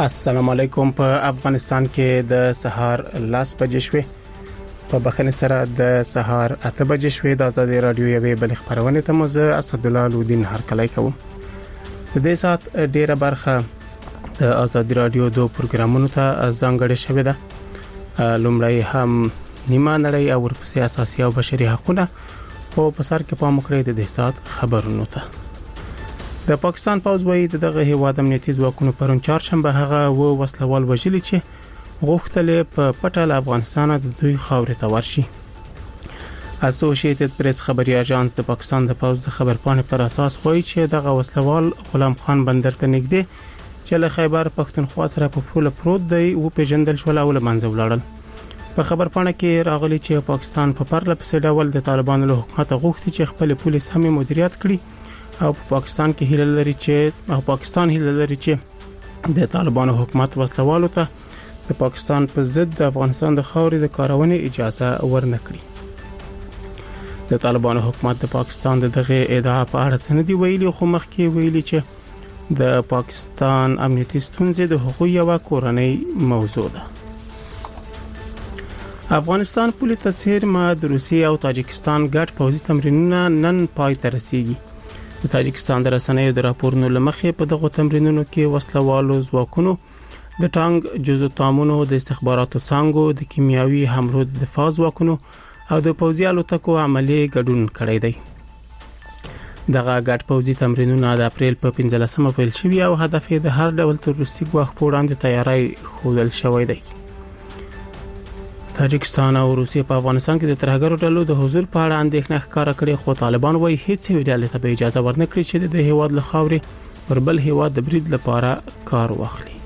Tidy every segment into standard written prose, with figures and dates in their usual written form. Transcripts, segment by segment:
السلام علیکم. په افغانستان کې د سهار 10 بجې شوې په بخنه سره د سهار 8 بجې شوې د آزادي رادیو یوې بل خبرونه ته مزه اسد الله لودین هرکلی کوم. د دې سات ډیره برخه د آزادي رادیو دوه پروګرامونو ته ځانګړې شوې ده. لومړی هم نیمه نړۍ او ورپسې اساسي او بشري حقوقونه، خو په سر کې پام وکړئ د دې سات خبرونو ته. د پاکستان پوځ وایي دغه هیواد امنیتي ځواکونو پرون چهارشنبه هغه وسلوال وژلي چې غوښتل په پټه افغانستان د دوی خاورې ته ورشي. اسوسییټډ پریس خبري اژانس د پاکستان د پوځ د خبرپاڼې پر اساس وایي چې دغه وسلوال غلام خان بندر ته نږدې چې له خیبر پښتونخوا سره په پوله پروت دی او پیژندل شو او له منځه ولاړل. په خبرپاڼه کې راغلي چې پاکستان په پرله پسې ډول د طالبانو له حکومت غوښتي چې خپل پولیس هم مدیریت کړي او پاکستان هیله لري چې د طالبانو حکومت وسلوالو ته د پاکستان په ضد د افغانستان د خاورې د کارونې اجازه ورنکړي. د طالبانو حکومت د پاکستان دغه ادعا په اړه څه نه دی ویلي، خو مخکې ویلي چې د پاکستان امنیتي ستونزې د حقوقي او کورنۍ موضوع ده. افغانستان پولیس ته څیرمه د روسیې او تاجکستان ګډ پوځي تمرینونه نن پای ته رسیدي. د تاجکستان د رسنیو د راپورونو لمخې په دغه تمرینونو کې وسلوالو ځواکونو د ټانک جزو تامونو د استخباراتو څانګو د کیمیاوي حملو د دفاع ځواکونو او د پوځي الوتکو عملی ګډون کړی دی. دغه ګډ پوځي تمرینونه د اپریل په 15مه پیل شوي او هدف یې د هر ډول تروریستي ګواښ په وړاندې تیاری ښودل شوی دی. تاجکستان او روسیې په افغانستان کې د ترهګرو ډلو د حضور په اړه اندېښنه ښکاره کړې، خو طالبان وايي هیڅ یو ډلې ته اجازه ورنکړي چې د هیواد له خاورې پر بل هیواد د برید لپاره کار واخلي.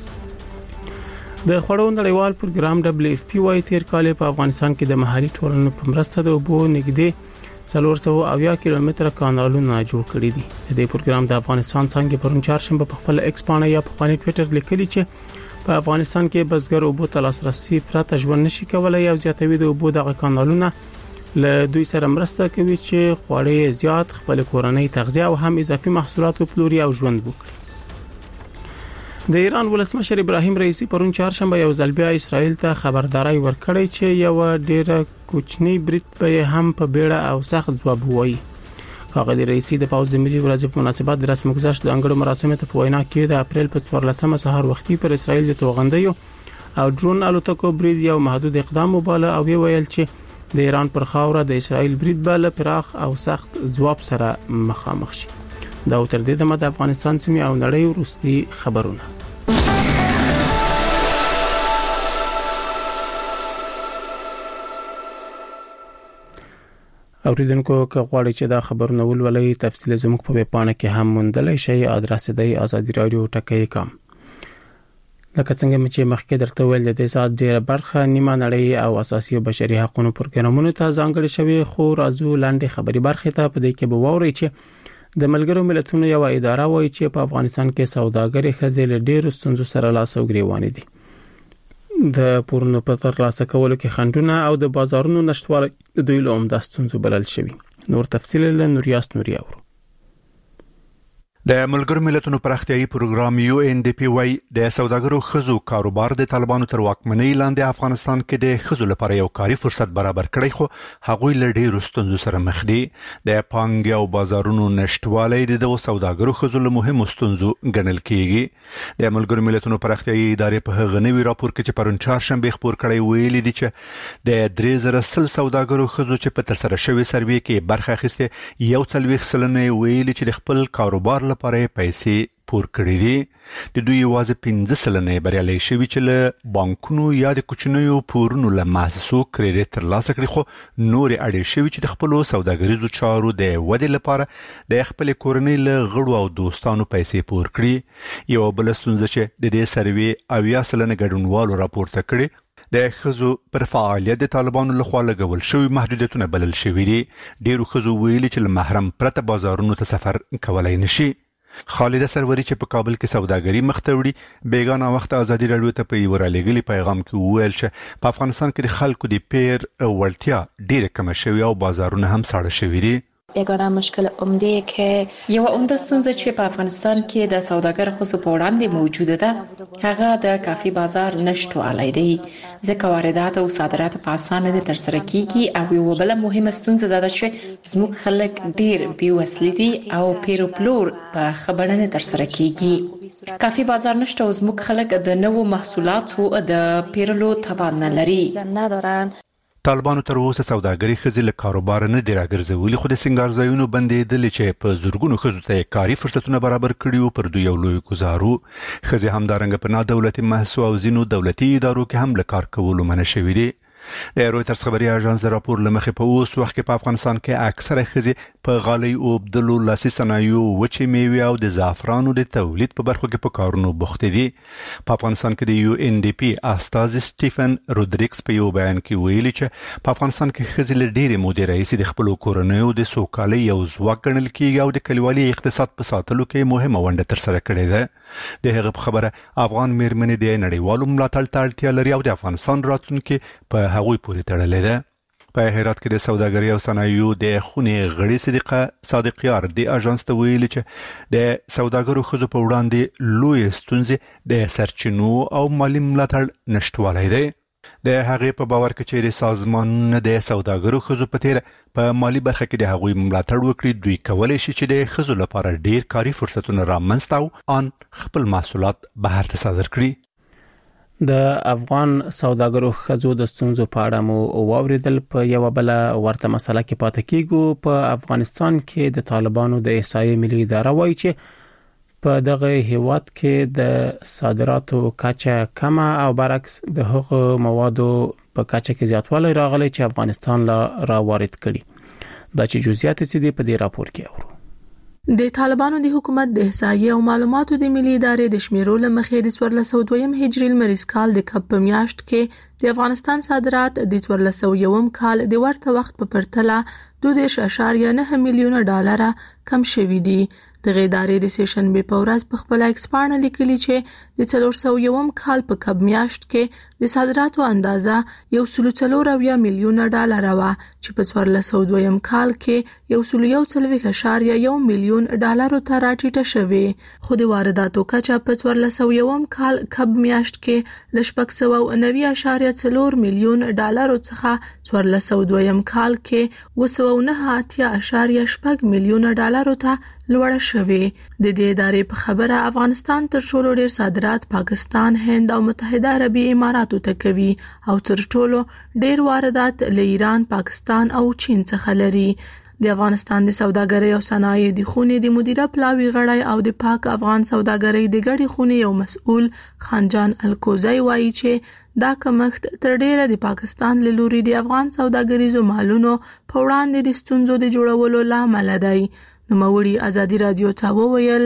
د خوړو نړیوال پروګرام WFP وايي تیر کال په افغانستان کې د محلي ټولنو په مرسته د اوبو نږدې 470 کیلومتره کانالونه جوړ کړي دي. د دې پروګرام د افغانستان څنګه پرون چهارشنبه په خپل ایکس باندې یا په خپل ټوئیټر لیکلي چې په افغانستان کې بزګر اوبو ته لاسرسي پرته ژوند نشي کولای او زیاتوي د اوبو دغه کانالونه له دوی سره مرسته کوي چې خواړې زیات خپل کورنۍ تغذیه او هم اضافي محصولات پلوري او ژوند وکړي. د ایران ولسمشر ابراهیم رئیسی پرون چهارشنبه یو ځل بیا اسرائیل ته خبرداري ورکړی چې یو ډېر کوچنی برید به هم په بیړه او سخت ځواب وایي. هغه د رئیسی د پوځ ملي ورځ په مناسبت د رسمي گذشت د انګړو مراسمو ته په وینا کې د اپریل په 14مه سهار وختي پر اسرائیل د توغندیو او ډرون الوتکو برید یو محدود اقدام وباله او ویل چې د ایران پر خاوره د اسرائیل برید بل پراخ او سخت ځواب سره مخامخ شي. دا تر دې دمه د افغانستان سیمې او نړۍ وروستي خبرونه. اوریدونکو که غواړئ چې دا خبرونه ولولئ تفصیل زموږ په ویب پاڼه کې هم موندلای شئ. ادرس دی azadi.radio.com. لکه څنګه چې مخکې درته ویل د دې سات ډیره برخه نیمه نړۍ او اساسي او بشري حقوقو پروګرامونو ته ځانګړې شوی، خو راځو لاندې خبري برخه ته په دې کې به ووري چې د ملګرو ملتونو یو اداره وایي چې په افغانستان کې سوداګري خزې له ډیرو ستونزو سره لاس او ګریوان دي. د پورونو په ترلاسه کولو کې خنډونه او د بازارونو نشټوالی د دوی له عمده ستونزو بلل شوی. نور تفصیل له نوریاس نورياورو. د ملګرو ملتونو پراختیايي پروګرام UNDP وايي د سوداګرو خزو کاروبار د طالبانو تر واکمنۍ لاندې افغانستان کې د خزو لپاره یو کاري فرصت برابر کړی، خو هغوی له ډیرو ستونزو سره مخ دي. د پانګې او بازارونو نشټوالی د سوداګرو خزو له مهمو ستونزو ګڼل کیږي. د ملګرو ملتونو پراختیايي ادارې په هغه نوي راپور کې چې پرون چهارشنبه خبر کړی ویلي دي چې د 3000 سوداګرو خزو چې په ترسره شوی سروې کې برخه اخیسته 41% ویلي چې خپل کاروبار لپاره پیسې پور کړې دي. د دوی یوازې 15% بریالي شوي چې له بانکونو یا د کوچنیو پورونو له مؤسسو کریډټ ترلاسه کړي، خو نور اړې شوي چې د خپل سوداګریزو چارو د ودې لپاره د خپل کورنۍ له غړو او دوستانو پیسې پور کړي. یو بل ستونزه چې د دې سروې 80% ګډونوالو راپورته کړي د خزو پر فعالیت د طالبانو لخوا لګول شوی محدودیتونه بلل شوی دي. ډیرو خزو ویلي چې محرم پرته بازارونو ته سفر کولای نشي. خالده سروری چې په کابل کې سوداګري مختوړي بیگانه وخت آزادي رادیو ته په ورالېګلي پیغام کې وویل چې په افغانستان کې د خلکو د پیر وړتیا ډیره کم شوی او بازارونه هم ساړه شوی دي. یگانه مشکل عمده که یو عمده ستونزه چې په افغانستان کې د سوداګر خصوص په وړاندې موجوده ده هغه د کافي بازار نشټوالی دی ځکه واردات او صادرات په اسانه نه ترسره کیږي او یو بل مهمه ستونزه ده چې زموږ خلک ډیر بیوسلی دي او پیروپلور په خبره نه ترسره کیږي کافي بازار نشته او زموږ خلک د نوو محصولاتو د پیرلو توان نه لري ندارن. طالبانو تر اوسه سوداګري خزي له کاروبار نه دی راګرځولي خو د سنگار ځایونو بندیدل چې په زورګونو خزو ته کاري فرصتونه برابر کړي پر دوی یو لوی گزارو خزي همدارنګ په نادولتي محسو او زینو دولتي ادارو کې هم له کار کولو منع شوي دي. د رويټرز خبري اژانس د راپور لمخې په اوس وخت کې په افغانستان کې اکثره خزي په غالي او بدلو لاسي صنایعو وچې میوې او د زعفرانو د تولید په برخو کې په کارونو بوخت دي. په افغانستان کې د یو ان ډي پی استاذ سټيفن رودریکس په یو بیان کې ویلي چې په افغانستان کې خزي له ډېرې مودې راهیسې د خپل کورنیو د سوکالۍ یو ځواک ګڼل کېږي او د کلیوالي اقتصاد په ساتلو کې مهمه ونډه ترسره کړې ده. د هغه په خبره افغان میرمنې د نړیوالو ملاتړ ته اړتیا لري او د افغانستان راتلونکي په هغوی پورې تړلې ده. په هرات کې د سوداګرۍ او صنایعو د خونې غړي صادقیار د اژانس ته ویلي چې د سوداګرو خزو په وړاندې لوی ستونزې د سرچینو او مالی ملاتړ نشټوالی دی. د هغې په باور کې چې سازمانونه د سوداګرو خزو په تیر په مالی برخه کې د هغوی ملاتړ وکړي دوی کولای شي چې د خزو لپاره ډیر کاري فرصتونه رامنځته او ان خپل محصولات بهر ته صادر کړي. د افغان سوداګرو خزو د ستونزو په اړه مو واوریدل. په یو بل ورته مسله کې پاتې کیږو. په افغانستان کې د طالبانو د احصایې ملي اداره وایي چې په دغه هیواد کې د صادراتو کچه کمه او برعکس د هغو موادو په کچه کې زیاتوالی راغلی چې افغانستان لا راوارد کړي. دا چې جزئیات دي په دې راپور کې اورو. د طالبانو د حکومت د احصایې او معلوماتو د ملي ادارې د شمیرو لمخې د 1402 هجري المریز کال د کب په میاشت کې د افغانستان صادرات د 1401 کال د ورته وخت په پرتله 2.9 میلیون ډالر کم شوي دي. د ادارې د سیشنبه په ورځ په خپل ایکسپانه لیکلي چې د 401 کال په کب میاشت کې د صادراتو اندازه 1.4 میلیون ډالر و چې په 1402 کال کې 1.1 میلیون ډالر ته راټیټه شوه. خو د وارداتو کچه په 1401 کال کب میاشت کې ل 690.4 میلیون ډالر څخه 1402 کال کې 209.8 میلیون ډالر ته لوړه شوه. د دې ادارې په خبره افغانستان تر ټولو ډیر صادرات پاکستان، هند او متحده عربی اماراتو ته کوي او تر ټولو ډیر واردات له ایران، پاکستان او چین څخه لري. د افغانستان د سوداګرۍ او صنایع د خونې د مدیره پلاوی غړی او د پاک افغان سوداګرۍ د ګډې خونې یو مسؤل خانجان الکوزی وایي چې دا کمښت تر ډیره د پاکستان له لوري د افغان سوداګریزو مالونو په وړاندې د ستونزو د جوړولو لامل دی. نوموړي ازادي رادیو ته وویل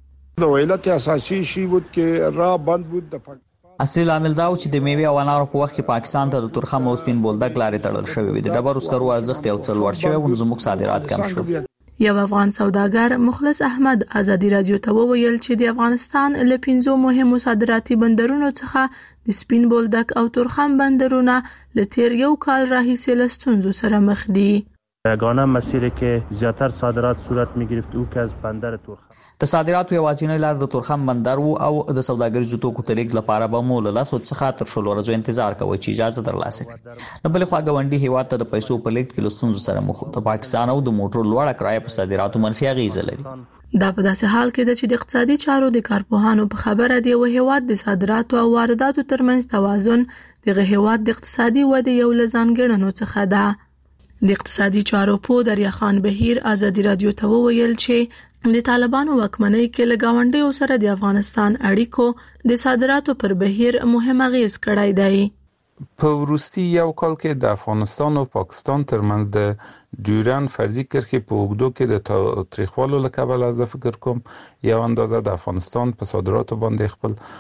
د ویلت اساسي شی بود کې را بند بود د اصلي عامل دا و چې د میوه او انارو په وخت کې پاکستان ته د تورخم او سپین بولدک لارې تړل شوې وي. د ډبرو سکرو ارزښت یو څه لوړ شوی او زموږ صادرات کم شو. یو افغان سوداګر مخلص احمد ازادي رادیو ته وویل چې د افغانستان له 5 مهمو صادراتي بندرونو څخه د سپین بولدک او تورخم بندرونه له تیر یو کال راهیسې له ستونزو سره مخ دي. یگانه مسیری که زیاتر صادرات صورت می‌گرفت او که از بندر تورخم د صادراتو یوازینی لار د تورخم بندر وو او د سوداګریزو توکو تلیک لپاره به مو له لاسو څخه تر شلو ورځو انتظار کوي چې اجازه درلاسه کړي. د بل خوا غونډي هیواد ته د پیسو په لیږد کې لسونځ سره مخ د پاکستان او د موټر لوړه کرایه په صادراتو منفي اغیزه لري. دا په داسې حال کې چې د اقتصادي چارو د کارپوهانو په خبره دی او هیواد د صادراتو او وارداتو ترمنځ توازن د هیواد د اقتصادي ودې یو لزانګړنو څخه ده. د اقتصادي چارو په دریا خان بهیر ازادي رادیو ته وویل چې د طالبانو واکمنۍ کې لګاونډیو سره د افغانستان اړیکو د صادراتو پر بهیر مهم اغیز کړی دی. په وروستي یو کال کې د افغانستان او پاکستان ترمنځ د ډیورن فرضي کرښې په اوږدو کې د تاریخوالو له کبله زه فکر کوم یو اندازه د افغانستان په صادراتو باندې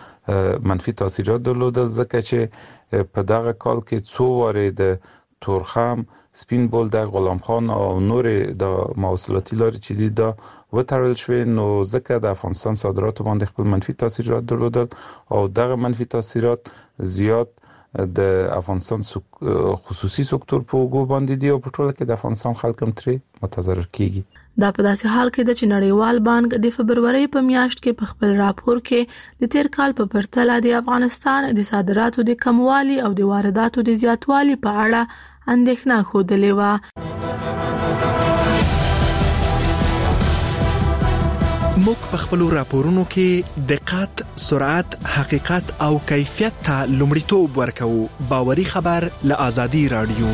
خپل منفي تاثیرات درلودل، ځکه چې په دغه کال کې څو وارې د تورخم، سپین بولدک، غلام خان او نور د مواصلاتي لارې چې دي دا وتړل شوې، نو ځکه د افغانستان صادراتو باندې خپل منفي تاثیرات درلودل او دغه منفي تاثیرات زیات د افغانستان خصوصي سکتور په وګو باندې دی او په ټوله کې د افغانستان خلک هم ترې متضرر کیږي. دا په داسې حال کې د نړیوال بانک د فبرवरी په میاشت کې په خپل راپور کې د تیر کال په پرتله د افغانستان د صادراتو د کموالي او د وارداتو د زیاتوالي په اړه اندېښنه خوده و. موږ په خپل راپورونو کې دقت، سرعت، حقیقت او کیفیت ته لومړیتوب ورکوو. باوري خبر له آزادي رادیو.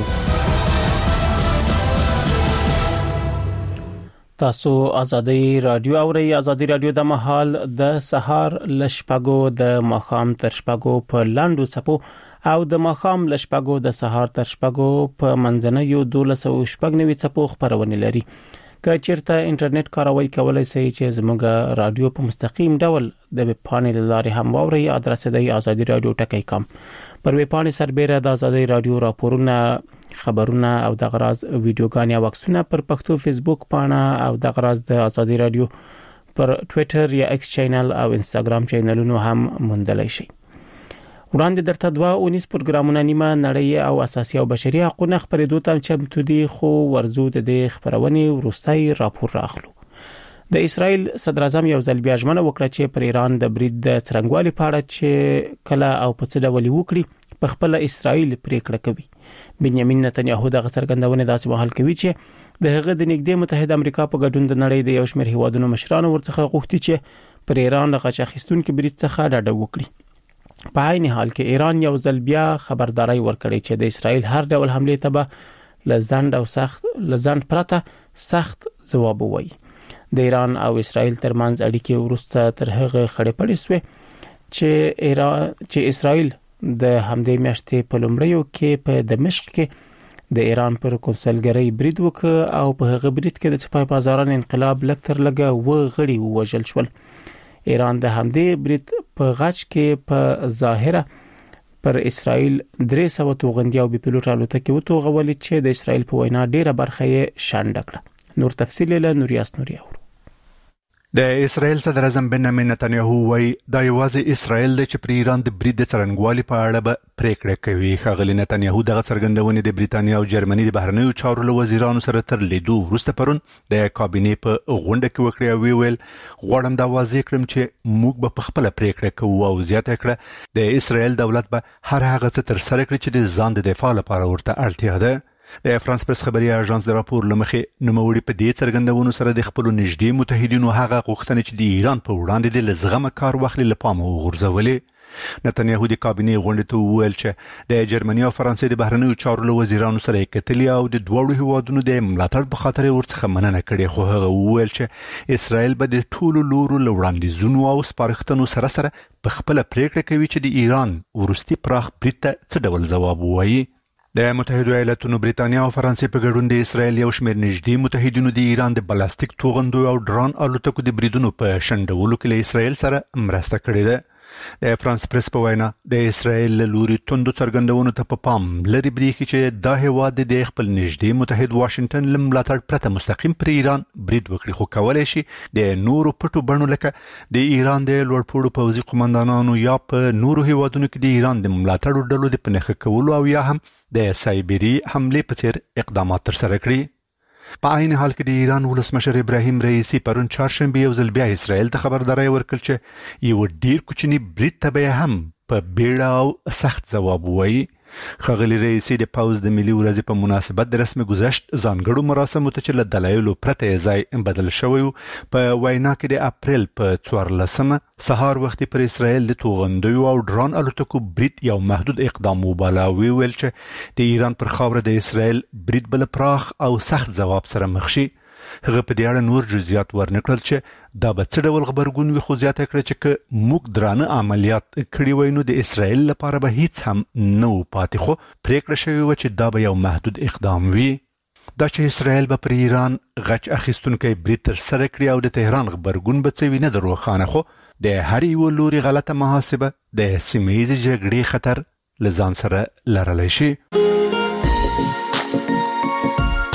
تاسو آزادي رادیو اورئ. آزادي رادیو د مهال د سهار لشپګو د ماخام تر شپګو په لاندو صپو او د ماخام لشپګو د سهار تر شپګو په منځنیو 1290 صپو خبرونه لري. که چیرته انټرنیټ کاروي کولای شئ چې زموږ رادیو په مستقیم ډول د ویب پاڼې لارې هم واورئ. ادرس دی azadi.radio.com. پر ویب پاڼې سربېره د آزادي رادیو راپورونه، خبرونه او د غراز ویډیوګانې او عکسونه پر پښتو فیسبوک پاڼه او د غراز د آزادي رادیو پر ټوئیټر یا ایکس چینل او انستګرام چینلونو هم موندلای شئ. وړاندې درته 2 پروګرامونه نیمه نړۍ او اساسي او بشري حقوقو خبرېدو ته چمتو دي، خو ورزو د خبرونې وروستي راپور راخلو. د اسرائیل صدر اعظم یو ځل بیا ژمنه وکړه چې پر ایران د برید د څرنګوالي په اړه چې کله او په څه ډول وکړي په خپل اسرائیل پریکړه کوي. بنیامین نتنیاهو د څرګندونه داسې مهال کوي چې د هغه د نږدې متحده امریکا په ګډون د نړۍ د یو شمېر هیوادونو مشرانو ورڅخه غوښتي چې پر ایران د غچ اخیستونکو برید څخه ډډه وکړي. په عین حال کې ایران یو ځل بیا خبرداري ورکړي چې د اسرائیل هر ډول حمله ته به لزند او سخت لزند پرته سخت جواب وایي. د ایران او اسرائیل ترمنځ اړیکې ورسته تر هغه خړې پړې سوې چې اسرائیل د همدې میاشتې په لومړیو کې په دمشق کې د ایران پر کنسولګری برید وکړ او په هغه برید کې د سپاه بازاران انقلاب لکتر لګه و غړي وژل شول. ایران د همدې برید په غچ کې په ظاهره پر اسرائیل 300 توغندي او بي پيلوټ الوتکې وتوغولې چې د اسرائیل په وینا ډیره برخه یې شانډ کړه. نور تفصیل له نوریاس نورياور. د اسرائیل صدر اعظم بنیامین نتنیاهو وایي دا یوازې اسرائیل د چې پر ایران د برید د څرنګوالي په اړه به پریکړه کوي. ښاغلي نتنیاهو دغه څرګندونې د بریتانیا او جرمني د بهرنیو چارو له وزیرانو سره تر لیدو وروسته پرون د کابینې په غونډه کې وکړه او ویل غواړم دا واضح کړم چې موږ به په خپل پریکړه کوو او زیاته کړه د اسرائیل دولت به هر هغه څه تر سره کړي چې د ځان د دفاع لپاره ورته اړتیا ده. د فرانس پریس خبري اژانس د راپور لمخې نوموړي په دې څرګندونو سره د خپل نږدې متحدینو هغه غوښتنې چې د ایران په وړاندې د لزغمه کار واخلي لپاره وغورځولې. نتنیاهو د کابینې غونډې ته وویل چې د جرمني او فرانسې د بهرنیو چارو له وزیرانو سره کتلي او د دوه هیوادونو د ملاتړ په خاطر ورڅخه مننه کړې، خو هغه وویل چې اسرائیل به د ټولو لورو له وړاندیزونو او سپارښتنو سره په خپل پریکړه کوي چې د ایران ورستي پراخ برید ته څه ډول ځواب ووایي. د متحده ایالاتونو بریتانیا او فرانسې په ګډون د اسرائیل یو شمېر نږدې متحدینو د ایران د بلاستیک توغندو او ډرون الوتکو د بریدونو په شنډولو کې له اسرائیل سره مرسته کړې ده. د فرانس پریس په وینا د اسرائیل له لوري توندو څرګندونو ته په پام لري بریخي چې دا هیواد د خپل نږدې متحد واشنگټن له ملاتړ پرته مستقیم پر ایران برید وکړي، خو کولای شي د نورو پټو بڼو لکه د ایران د لوړپوړو پوځي قومندانانو یا په نورو هیوادونو کې د ایران د ملاتړ ډلو د پنهخ کولو او یا هم د سایبری حمله په څیر اقدامات تر سره کړي. په عین حال کې د ایران ولسمشر ابراهیم رئیسی پرون چهارشنبه یو ځل بیا اسرائیل ته خبرداري ورکړه چې یو ډیر کوچنی برید ته به هم په بیړه او سخت جواب وایي. ښاغلي رئیسی د پاوز د ملي ورځې په مناسبت د رسمي گذشت ځانګړو مراسمو ته چې له دلایلو پرته ځای بدل شوی په وینا کې د اپریل په 14 سهار وختي پر اسرائیل د توغندیو او ډرون الوتکو برید یو محدود اقدام وباله او ویل چې د ایران پر خاوره د اسرائیل برید بل پراخ او سخت جواب سره مخ شي. هغه په دې اړه نور جزئیات ورنکړل چې دا به څه ډول خبرګون وي، خو زیاته کړه چې موږ درانه عملیات کړي وای نو د اسرائیل لپاره به هیڅ هم نه پاتې، خو پریکړه شوې و چې دا به یو محدود اقدام وي. دا چې اسرائیل به پر ایران غچ اخیستونکي برید تر سره کړي او د تهران خبرګون به څه وي نه دروخانه، خو د هر یو لوري غلطه محاسبه د سیمه‌ییزې جګړې خطر لزان سره لرلی شي.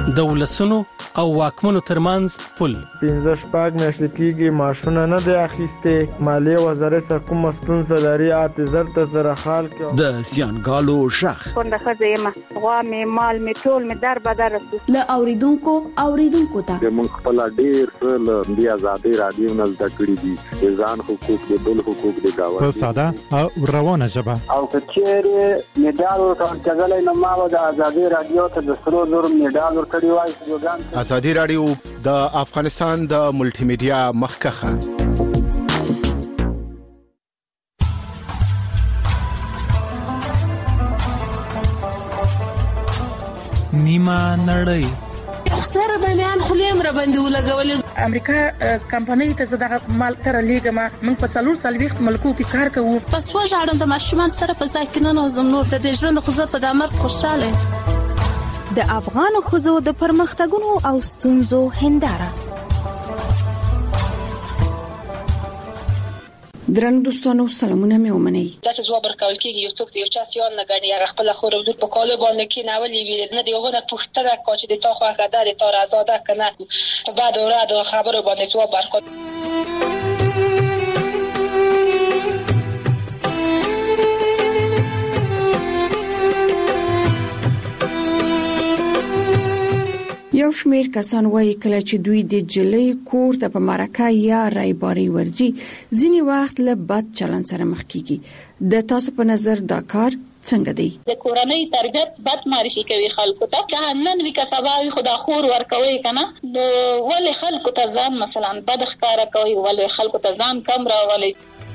د ولسونو او واکمنو ترمنځ پل 15 میاشتې کېږي ماشونه نه دی اخیسته مالیه وزارت سره کوم ستونزه لري اعتذار ته سره حال کې د سیانګالو شخ څنګه خزه غوا می مال می ټول می در بدر له اوریدونکو ته موږ خپل ډیر له بیا آزادي رادیو نه زده کړی دي ځان حقوق دي بل حقوق دي دا په ساده او روانه ژبه او کچېره میډال ورکړل نو ما د آزادي رادیو ته د سرو زر میډال ورکړی وای آزادي رادیو د افغانستان د ملټي میډیا مخکخه نیمه نړۍ سره د میان خلیم را باندې ولګول امریکا کمپنۍ ته زداغه مال تر لیګه من په څلور سالويخت ملکو کې کار کوم پس وژاړم د ماشومان سره په ساکنه نو زم نور د ژوند خو زه په دمر خوشاله د افغان خزو د پرمختګونو او ستونزو هنداره درنو دوستانو سلامونه مې ومنئ تاسو ځواب ورکول کېږي یو څوک یو چا سیان نه غني هغه خپل خور او په کالو باندې کې ناولي ویل نه دی غوښنه پوښتنه کوي چې د تا خو هغه د تا آزاده کنه په بعد اوراد خبرو باندې ځواب ورکړي یو شمیر کسان وایي کله چې دوی د جلې کور ته په مرکه یا رایباري ورځي ځینی وخت له بد چلند سره مخ کیږي د تاسو په نظر دا کار څنګه دی د کورنۍ تربیت بد معرفي کوي خلکو ته که نن وی کسباوي خدا خور ورکوي کنه ول خلکو ته ځان مثلا بد ښکارا کوي ول خلکو ته ځان کم راولي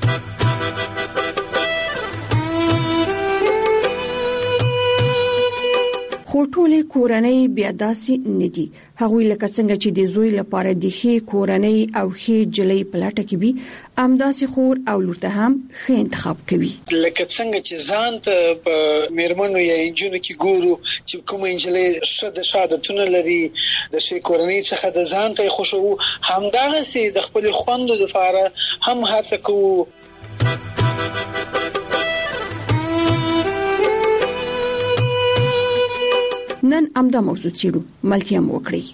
خو ټولې کورنۍ بیا داسې نه دي هغوی لکه څنګه چې د زوی لپاره د ښې کورنۍ او ښې جلۍ په لټه کې وي همداسې خور او لور ته هم ښه انتخاب کوي لکه څنګه چې ځان ته په میرمنو یا انجونو کې ګورو چې کوم انجلۍ شاده شادتونه لري د ښې کورنۍ څخه د ځان ته خوشو همدغه د خپل خوندو لپاره هم هڅه کوو نن امدا موضوع چیرو ملتيام وکړي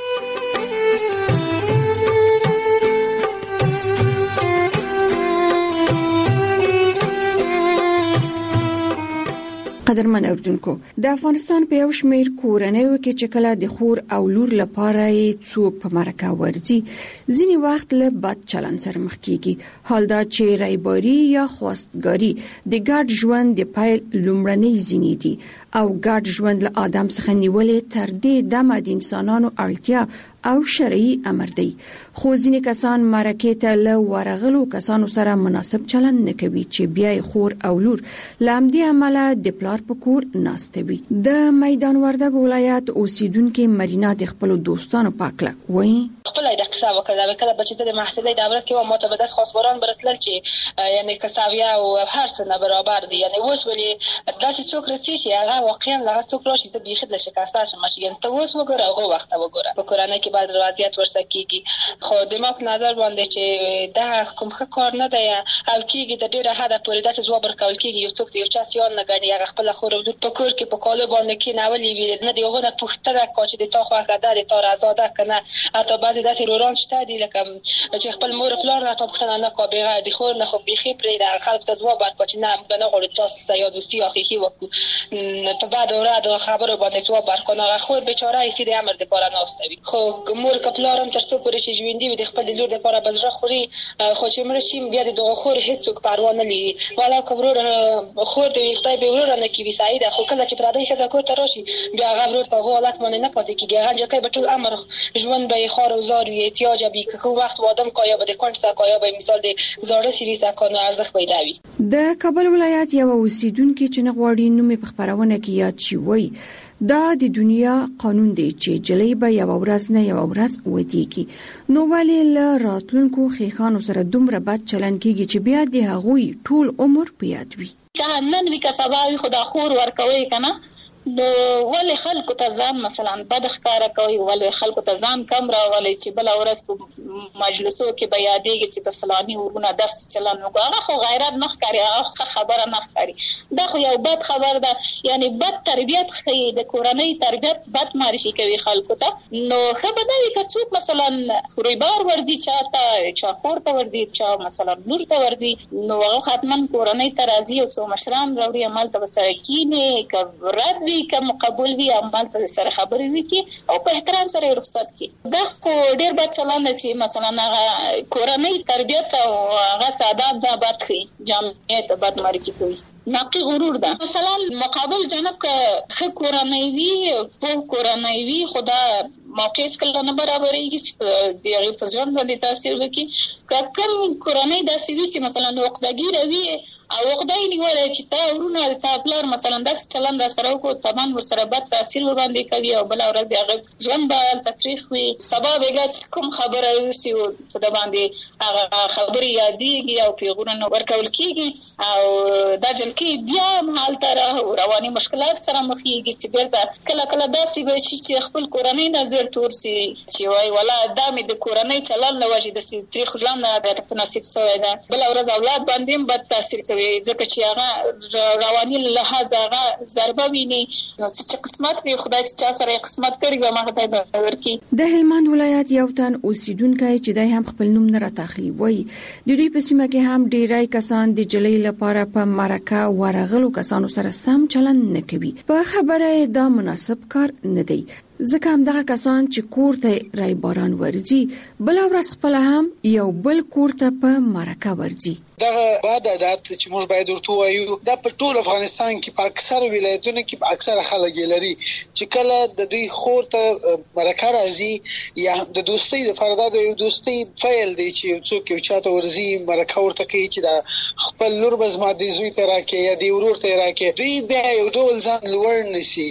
قدرمن اوردونکو د افغانستان په یو شمیر کورنیو کې چې کله د خور او لور لپاره څوک په مرکه ورځي ځینی وخت له بد چلند سره مخ کیږي حال دا چې رایباری یا خواستګاری د ګډ ژوند د پایل لومړنۍ ځینی دي او ګډ ژوند له آدم څخه نیولې تر دې د مد انسانانو اړتیا او شرعي امر دی خو ځینې کسان مرکه ته له ورغلو کسانو سره مناسب چلند نه کوي چې بیا خور او لور لامدي عمله د پلار په کور ناستوي د میدان وردګ ولایت اوسیدونکو مرینا د خپل دوستانو پاکله وای خپل د قصه وکړه کله چې د محصلې دوره کې و متبدس خاصبران برتل چې یعنی کساویا او هر څه نه برابر دي یعنی اوس ولې داسې څوک رسي چې هغه واقعا لغه څوک راشي ته بیخي د شکاسته شمه چې ته اوس وګوره هغه وخت وګوره په کورانه کې بعد وضعیت ورسره کیږي خو د ما په نظر باندې چې دا کوم ښه کار نه دی او کیږي د ډیره حد پورې داسې ځواب ورکول کیږي یو څوک یو چا سیان نه غني هغه خپل خور او په کور کې په کالو باندې کې ناولي ویل نه دی هغه پوښتنه کوي چې د تا خو هغه د تا آزاده کنه حتی بعضی داسې روران شته دي لکه چې خپل مور پلار را پوښتنه نه کوي بغیر د خور نه خو بيخي پرې د خلک ته ځواب ورکړي چې نه نه غوړي تاسو سیا دوستي اخیخي وکړو په بعد اوراد خبرو باندې ځواب ورکړي هغه خور بیچاره یې سید امر د پاره ناستوي خو مور کپلارم تر څو پورې چې ژوندۍ د خپل لور لپاره بزره خوري خو چې مرشي بیا د خور هیڅ پروا نه لري ولا کومور خور د خدای به ورور نه کی وسایده خو کله چې پردای خزه کور ته راشي بیا غوړ په حالت باندې نه پاتې کیږي هغه ځکه به ټول امر ژوند به خار او زار وي احتیاج به کوم وخت وادم کایا به د کونټ سکایا به مثال د زړه سری سکانو ارزخ پیدا وي د کابل ولایت یو اوسیدونکو چې نغواړي نوم په خبرونه کې یاد شي وای دا د دنیا قانون دی چې جلې به یو ورځ نه یو ورځ ودیږي نو ولې له راتلونکو خېخانو سره دومره بد چلند کیږي چې بیا د هغوی ټول عمر په یاد وي که نن وی کسباوي خدا خور ورکوي کنه نو ولې خلکو ته ځان مثلا بد ښکاره کوي، ولې خلکو ته ځان کم راولي چې بل ورځ په مجلسو کې به یادېږي چې په فلاني ورونه درس چلن وکړه. هغه خو غیرت نه ښکاري، هغه خبره نه ښکاري. دا خو یو بد خبر ده، یعنی بد تربیت ښیي، د کورنۍ تربیت بد معرفي کوي خلکو ته. نو ښه به دا وي که څوک مثلا رویبار ورځي چاته، چا خور ته ورځي، چا مثلا لور ته ورځي، نو هغه حتما کورنۍ ته راځي او څو مشران راوړي، همالته به سره کینې، که رد وي که مقبول وي، همالته سره خبرې وکړي او په احترام سره رخصت کړي. دا خو ډېر بد چلند دی چې مثلا هغه کورنۍ تربیت او هغه عادات دا بد ښیي، جامعه ته بد معرفي کوي. ناقي غرور ده. مثلا مقابل جانب که ښه کورنۍ وي، پوه کورنۍ وي، خو دا موقع هېڅکله نه برابرېږي چې د هغې په ژوند باندې تاثیر وکړي. که کوم کورنۍ داسې وي چې مثلا عقدهګیره وي او عقده یې نیولې چې تا ورونه تا پلار مثلا داسې چلند سره وکړو، طبعا ورسره بد تاثیر ورباندې کوي او بله ورځ د هغه ژوند به هلته تریخ وي. سبا بېګا چې کوم خبره وشي په ده باندې هغه خبرې یادېږي او پیغورونه ورکول کېږي او دا جلکې بیا هم هلته رواني مشکلات سره مخېږي چې بېرته کله کله داسې به شي چې خپل کورنۍ نه زیر تور سي چې وایي والله دا مې د کورنۍ چلند له وجې داسې تریخ ژوند راته په نصیب شوی ده. بله ورځ اولاد باندې هم بد تاثیر کوي ځکه چې هغه رواني لحاظ هغه ضربه ویني. نو چې قسمت وي، خدای چې چا سره قسمت کړي وي هغه ته به ورکړي. د هلمند ولایت یو تن اوسیدونکی چې دی هم خپل نوم نه راته وایي، د دوی په سیمه کې هم ډیری کسان د جلۍ لپاره په مرکه ورغلو کسانو سره سم چلند نه کوي. په خبره دا مناسب کار نه دی، ځکه همدغه کسان چې کور ته رایباران ورځي بله ورځ خپله هم یو بل کور ته په مرکه ورځي. دغه بد عادت چې موږ باید ورته وایو دا په ټول افغانستان کې په اکثر ولایتونو کې په اکثر خلک یې لري چې کله د دوی خور ته مرکه راځي یا د دوستۍ لپاره دا د یو دوستۍ فعل دی چې څوک یو چاته ورځي مرکه ورته کوي چې دا خپل لور به زما د زوی ته راکړي یا د ورور ته راکړي. دوی بیا یو ډول ځان لوړ نیسي.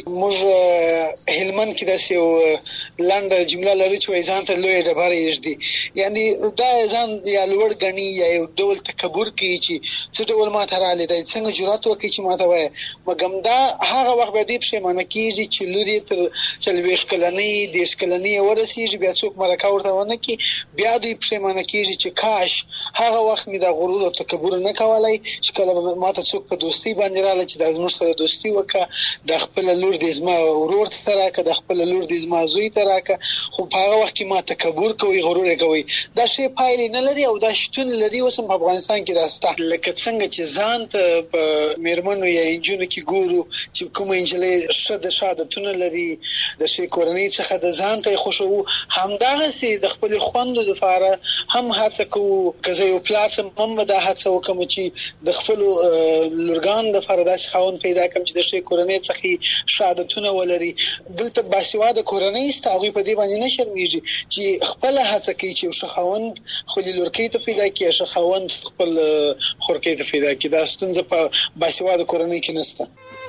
موږ هلمند کې داسې یو لنډه جمله لرو چې وایي ځان ته لویه ډبره یږدي، یعنی دا ځان یا لوړ ګڼي یا یو ډول تکبر کوي چې څه ډول ما ته راغلی دی، څنګه جرأت وکړي چې ما ته وایي. مګم دا هغه وخت به دې پښیمانه کېږي چې لور یې تر 40 کلنۍ 30 کلنۍ ورسېږي، بیا څوک مرکه ورته ونه کړي، بیا دوی پښیمانه کېږي چې کاش هغه وخت مې دا غرور او تکبر نه کولی چې کله ما ته څوک په دوستۍ باندې راغله چې دا زموږ سره دوستي وکړه، د خپله لور دې زما ورور ته راکړه، د خپله لور دې زما زوی ته راکړه. خو په هغه وخت کې ما تکبر کوي، غرور کوي. دا شی پایلې نه لري او دا شتون لري. اوس هم په افغانستان کې دا سته. لکه څنګه چې ځان ته په میرمنو یا انجونو کې ګورو چې کومه انجلۍ ښه د ښه عادتونه لري، د ښې کورنۍ څخه د ځان ته یې خوښوو، همدغسې د خپلې خوندو دپاره هم هڅه کوو. که زه یو پلار څم هم به دا هڅه وکړم چې د خپلو لورګانو دپاره داسې خاوند پیدا کړم چې د ښې کورنۍ څخه ښه عادتونه ولري. دلته باسواده کورنۍ شته، هغوی په دې باندې نه شرمېږي چې خپله هڅه کوي چې یو ښه خاوند خپلې لورکۍ ته پیدا کړي، ښه خاوند خپل خورکۍ ته پیدا کړي. دا ستونزه په باسواده کورنۍ کې نشته.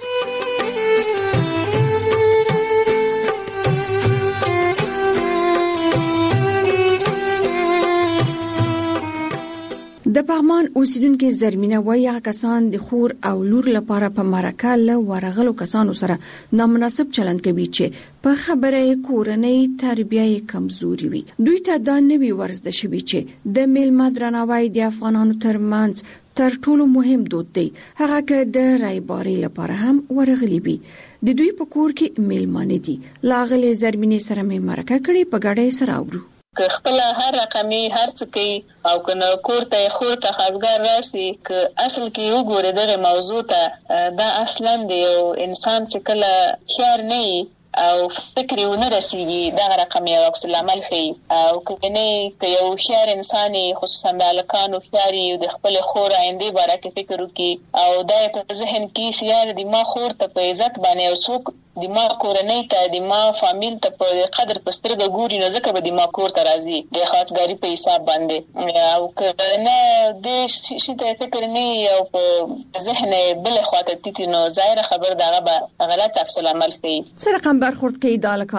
د پغمان اوسیدونکو زرمینه وایي هغه کسان د خور او لور لپاره په مرکه له ورغلو کسانو سره نامناسب چلند کوي چې په خبره کورنۍ تربیه کمزوري وي. دوی ته دا نوی ورزده شوي چې د میلمه درناوی د افغانانو ترمنځ تر ټولو مهم دود دی، هغه که د رایبارۍ لپاره هم ورغلي وي. د دوی په کور کې میلمانه دي. لاغلي زرمینه سره مې مرکه کړې، په ګډه سره اورو. که خپل هر رقمي هر څه کوي او کنه کور ته خور ته خاصګر راسي، که اصل کې وګوره دغه موضوع ته دا اصلا د یو انسان چې کله خیار نه او فکر یې ونه رسیږي دغه رقم یو عکس العمل ښیي. او که یو هوښیار انسان خصوصا د هلکانو هوښیار د خپلې خور آیندې باره کې فکر وکړي او دا یې په ذهن کې سي یاره د ما خور ته په عزت باندې یو څوک د ما کورنۍ ته د ما فامیل ته په قدر په سترګه ګوري، نو ځکه به د ما کور ته راځي د خاصګاري په حساب باندې. او که نه دې شي ته فکر نه او په ذهن بلې خواته تیتي، نو ظاهره خبر دغه به غلط عکس العمل ښیي. څه رقم برخورد کوي د هلکان؟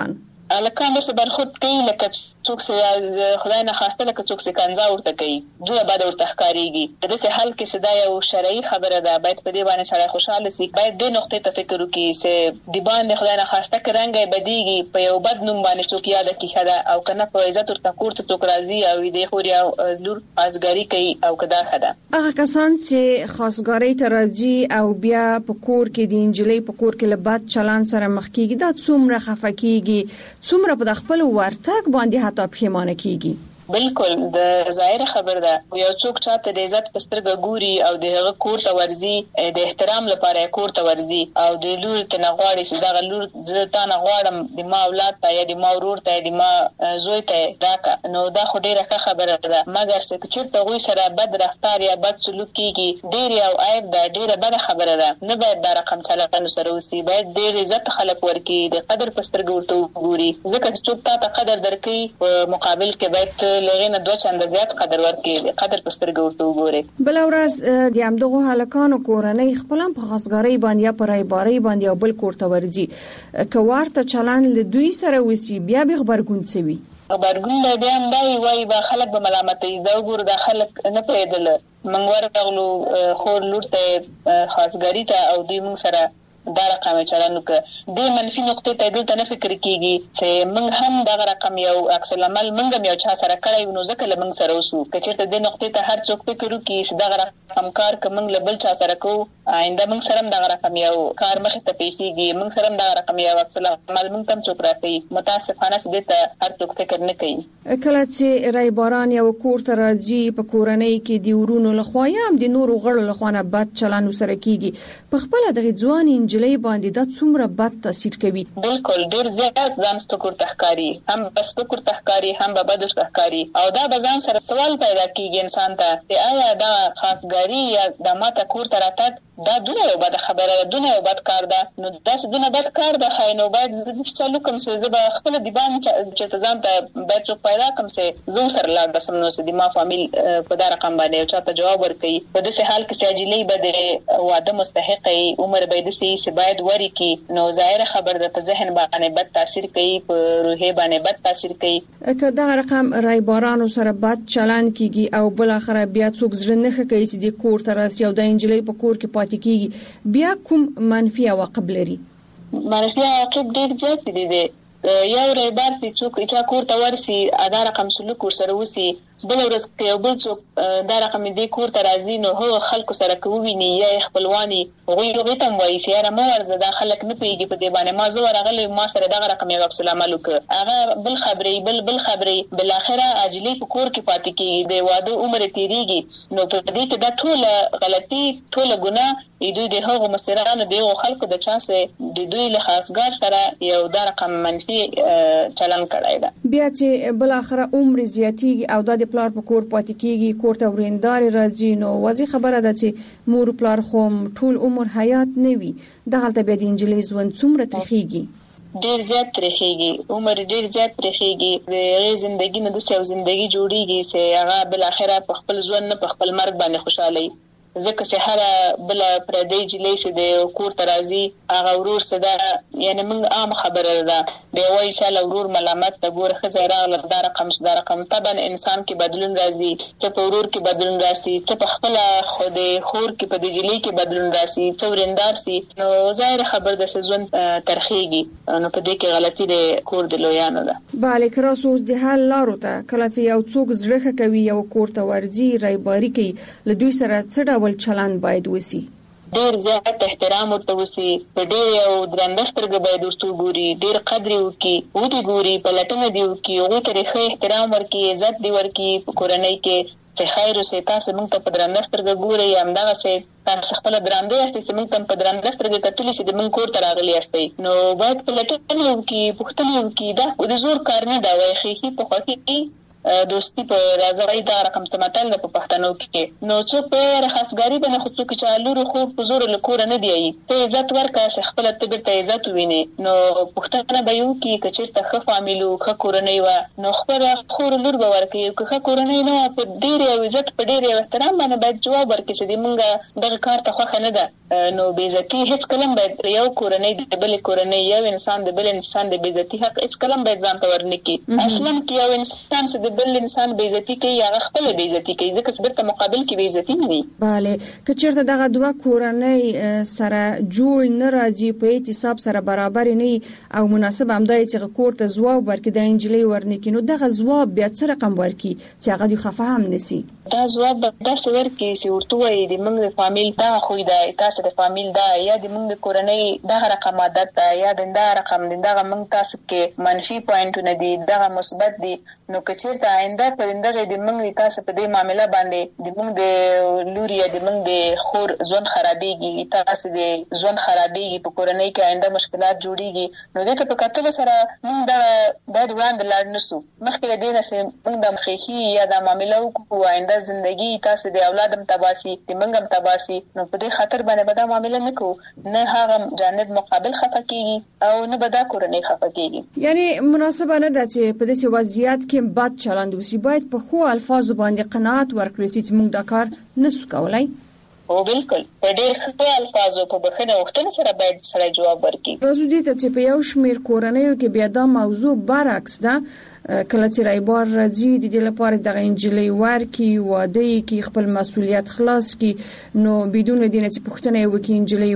الکان به برخورد کوي لکه څوک چې خدای نه خواسته لکه څوک چې کنځا ورته کوي دوی بعد ورته ښکاریږي د دې حل کې صدا یو شرعي خبره ده باید په دې باندې سره خوشاله شي باید د نقطې ته فکر وکړي چې دی باندې خدای نه خواسته کرانګي بدیږي په یو بد نوم باندې څوک یاد کیخه ده او کنه په عزت ورته کوړه څوک راضي او دې خوري او لور ازګاری کوي او کدا خده هغه کسان چې خاصګاری ته راځي او بیا په کور کې د انجلۍ په کور کې لبات چلان سره مخ کیږي دا څومره خفقېږي څومره په خپل ورتګ باندې حتی پښیمانه کیږي بالکل د ظاهر خبر ده یو څوک چاته د عزت پسترګه ګوري او د هغه کور ته ورزي د احترام لپاره کور ته ورزي او د لور ته نغواړي چې دا لور ځتا نغواړم د ما اولاد ته یا د ما ورور ته د ما زوی ته راکا نو دا خو ډیره ښه خبره ده مګر چې چیرته غوي سره بد رفتار یا بد سلوک کیږي ډیر او عیب ده ډیره بد خبره ده نه باید دا رقم چلانو سره وسی باید ډیر عزت خلک ورکي د قدر پسترګه ورته ګوري ځکه چې څوک ته قدر درکې په مقابل کې باید لغینه دوه چنده زیات قدر ورکړي قدر پسترګه ورته وګوري بل ورځ د همدغه هلکانو کورنۍ خپل په خاصګاری باندې یا پرای باری باندې او بل کوړه ورځي کوارته چلان له دوی سره وسی بیا به خبرګون سوي خبرګون له بیا اندای وای با خلک به ملامتې دا وګور دا خلک نه پیدل منګور غلو خور لور ته خاصګاری ته او دوی موږ سره دا رقم چلانو کې د منفي نقطې ته دلته نه فکر کیږي چې موږ هم دا رقم یو عکس العمل موږ هم یو چا سره کړی نو ځکه لمن سره وسو کچېرته د نقطې ته هر څوک فکر وکړي چې دا رقم کار کوم لبل چا سره کو آینده موږ سره هم دا رقم یو کار مخ ته پیښیږي موږ سره هم دا رقم یو عکس العمل موږ هم څوک راځي متاسفانه چې ته هر څوک فکر نه کوي کله چې رایباران یو کور ته راځي په کورنۍ کې دی ورونو لخوا یا هم د نورو غړو لخوا نه بد چلند سره کیږي په خپل دغه ځوان انجلۍ باندې دا څومره بد تاثیر کوي بالکل ډیر زیات ځان سپکور تحکاری هم بسپکور تحکاری هم بد تحکاری او دا بزان سره سوال پیدا کیږي انسان ته چې آیا دا خاصګاری یا د ماته کور ته راتګ دا دونه یو بد خبره دونه یو بد کار ده نو دا دونه بد کار ده خاينو باید چې چلو کوم څه زبا خپل دی باندې چې ځان ته باید څوک پیدا کوم څه زو سره لا د سمنو سه دی ما فامیل په دا رقم باندې او چاته جواب ورکړي په داسې حال کې چې اجلې بده واده مستحقې عمر باید سي باید وری کی نو ظاهر خبر ده په ذهن باندې بد تاثیر کوي په روحي باندې بد تاثیر کوي که دا رقم رایبارانو سره بد چلند کیږي او بل اخر بیا څوک زړه نه کوي چې د کور ته راسي او د انجلۍ په کور کې کیږي بیا کوم منفي عواقب لري منفي عواقب ډیر زیات دي یو رایبار چې څوک چې کور ته ورسي ادا رقم سلوک سره وسی بل ورځ کې یو بل څوک دا رقم دې کور ته راځي نو هو خلکو سره کوویني یا خپلواني غوي تم وایي چې ما ورزه دا خلک نه پیږي په دې باندې ما زه راغلی ما سره دا رقم یو عکس العمل وکړ هغه بل خبري بل اخره اجلی په کور کې پاتې کیږي د واده عمر تیریږي نو په دې ته دا ټول غلطي ټول ګناه دوی د هغو مسرانو د خلکو د چانسه د دوی له خاصګار سره یو دا رقم منفي چلن کړای دا بیا چې بل اخره عمر زیاتیږي او د پلار په کور پاتې کیږي کور ته ورندار راځي نو واضح خبره ده چې مور پلار خو ټول عمر حیات نه وي د حالت به د انجلۍ ژوند څومره تخیږي ډیر زیات ترخیږي عمر ډیر زیات ترخیږي د ژوندۍ نه د سیو ژوندۍ جوړیږي چې هغه بل اخره په خپل ژوند نه په خپل مرګ باندې خوشاله ځکه چې هر بل پردی جلې سي د کور ترازی هغه ورور صدا یعنی موږ عام خبره ده به وایي چې ورور ملامت د ګور خزیره د رقم طبعا انسان کې بدلون راځي چې په ورور کې بدلون راځي چې په خپل خود خور کې په جلې کې بدلون راځي چې ورندار سي نو ظاهر خبر د سزون ترخیږي نو په دې کې غلطي د کور د لویانو ده bale کراسوس د حل لارو ته کله چې یو څوک زړه کوي یو کور ته ورځي رایباری کوي له دوی سره څه ول چلند باید وسی ډیر زیات احترام ورته وسی په ډیر یو درندسترګ باید ورته ګوري ډیر قدر وکي او دې ګوري په لټنه دی وکي او تاریخي احترام ورکي عزت دی ورکي په کورنۍ کې چې خیر اوسه تاسو موږ په درندسترګ ګوري همدغه سه تاسو خپل درنده یاستئ چې موږ په درندسترګ کتلې چې موږ کور ته راغلي یاستئ نو باید په لټنه وکي پختنه وکي دا د زور کار نه دا وایي خېخي په خوخي دوستی په راځي دا رقم سماتل په پښتنو کې نو څو په خاصګاری باندې خو څوک چې لور خو په زور له کور نه دی ته عزت ورکا خپل تبر ته عزت ویني نو پښتنه به یو کې کچیرته خ فامیلو خ کورنۍ و نو خبر خور لور به ورکي خ کورنۍ نو په ډېر عزت په ډېر احترام باندې باید جواب ورکړي چې موږ دغه کار ته خوښ نه ده نو بیزتی هیڅ کلم باید یو کورنۍ د بل کورنۍ یو انسان د بل انسان د بیزتی حق هیڅ کلم باید ځان ته ورنکي. اصلا کې یو انسان چې د بل انسان بیزتی کوي هغه خپل بیزتی کوي ځکه چې برته مقابل کې بیزتی نه دي. bale که چیرته دغه دوه کورنۍ سره جوړ نه راځي په اعتصاب سره برابر نه او مناسب همدای چې کور ته ځواب ورکړي د انجلۍ ورنکي نو دغه ځواب بیا څه رقم ورکړي چې هغه د خفه هم نسی. دا ځواب دا څور کې چې ورته وایي د موږ د فامیل دا خو دا تاسو د فامیل دا یا د موږ د کورنۍ دا رقم عادت دا یا دا رقم دا موږ تاسو کې منفي پوینټونه دي دا مثبت دي. نو که چیرته آینده پرندغه د موږ تاسو په دې معاملې باندې د موږ د لوري یا د موږ د خور ژوند خرابېږي تاسو د ژوند خرابېږي په کورنۍ کې آینده مشکلات جوړيږي نو دغه په کتلو سره موږ دا وړاندې لاړ نشو مخکې د دې نه موږ د مخکې یا د معاملې او آینده زندگی تاسو د اولادم تباسي د منګم تباسي نو په دې خاطر باندې به دا معاملې نه کوو نه هغه جانب مقابل خفه کیږي او نه به دا کورنۍ خفه کیږي. یعنی مناسبه نه ده چې په دې وضعیت کې بد چلند وسی باید په خو الفاظ باندې قناعت ورکړي چې موږ دا کار نسو کولای. او بالکل په ډېر ښه الفاظو په بخښنه وختونه سره باید سره جواب ورکړي. راځو دې ته چې په یو شمېر کورنیو کې بیا دا موضوع برعکس ده کله چې رایبار راځي د دې لپاره د انجلۍ ورکی واده کې خپل مسولیت خلاص کی نو بدون دې نه چې پښتنه وکي انجلۍ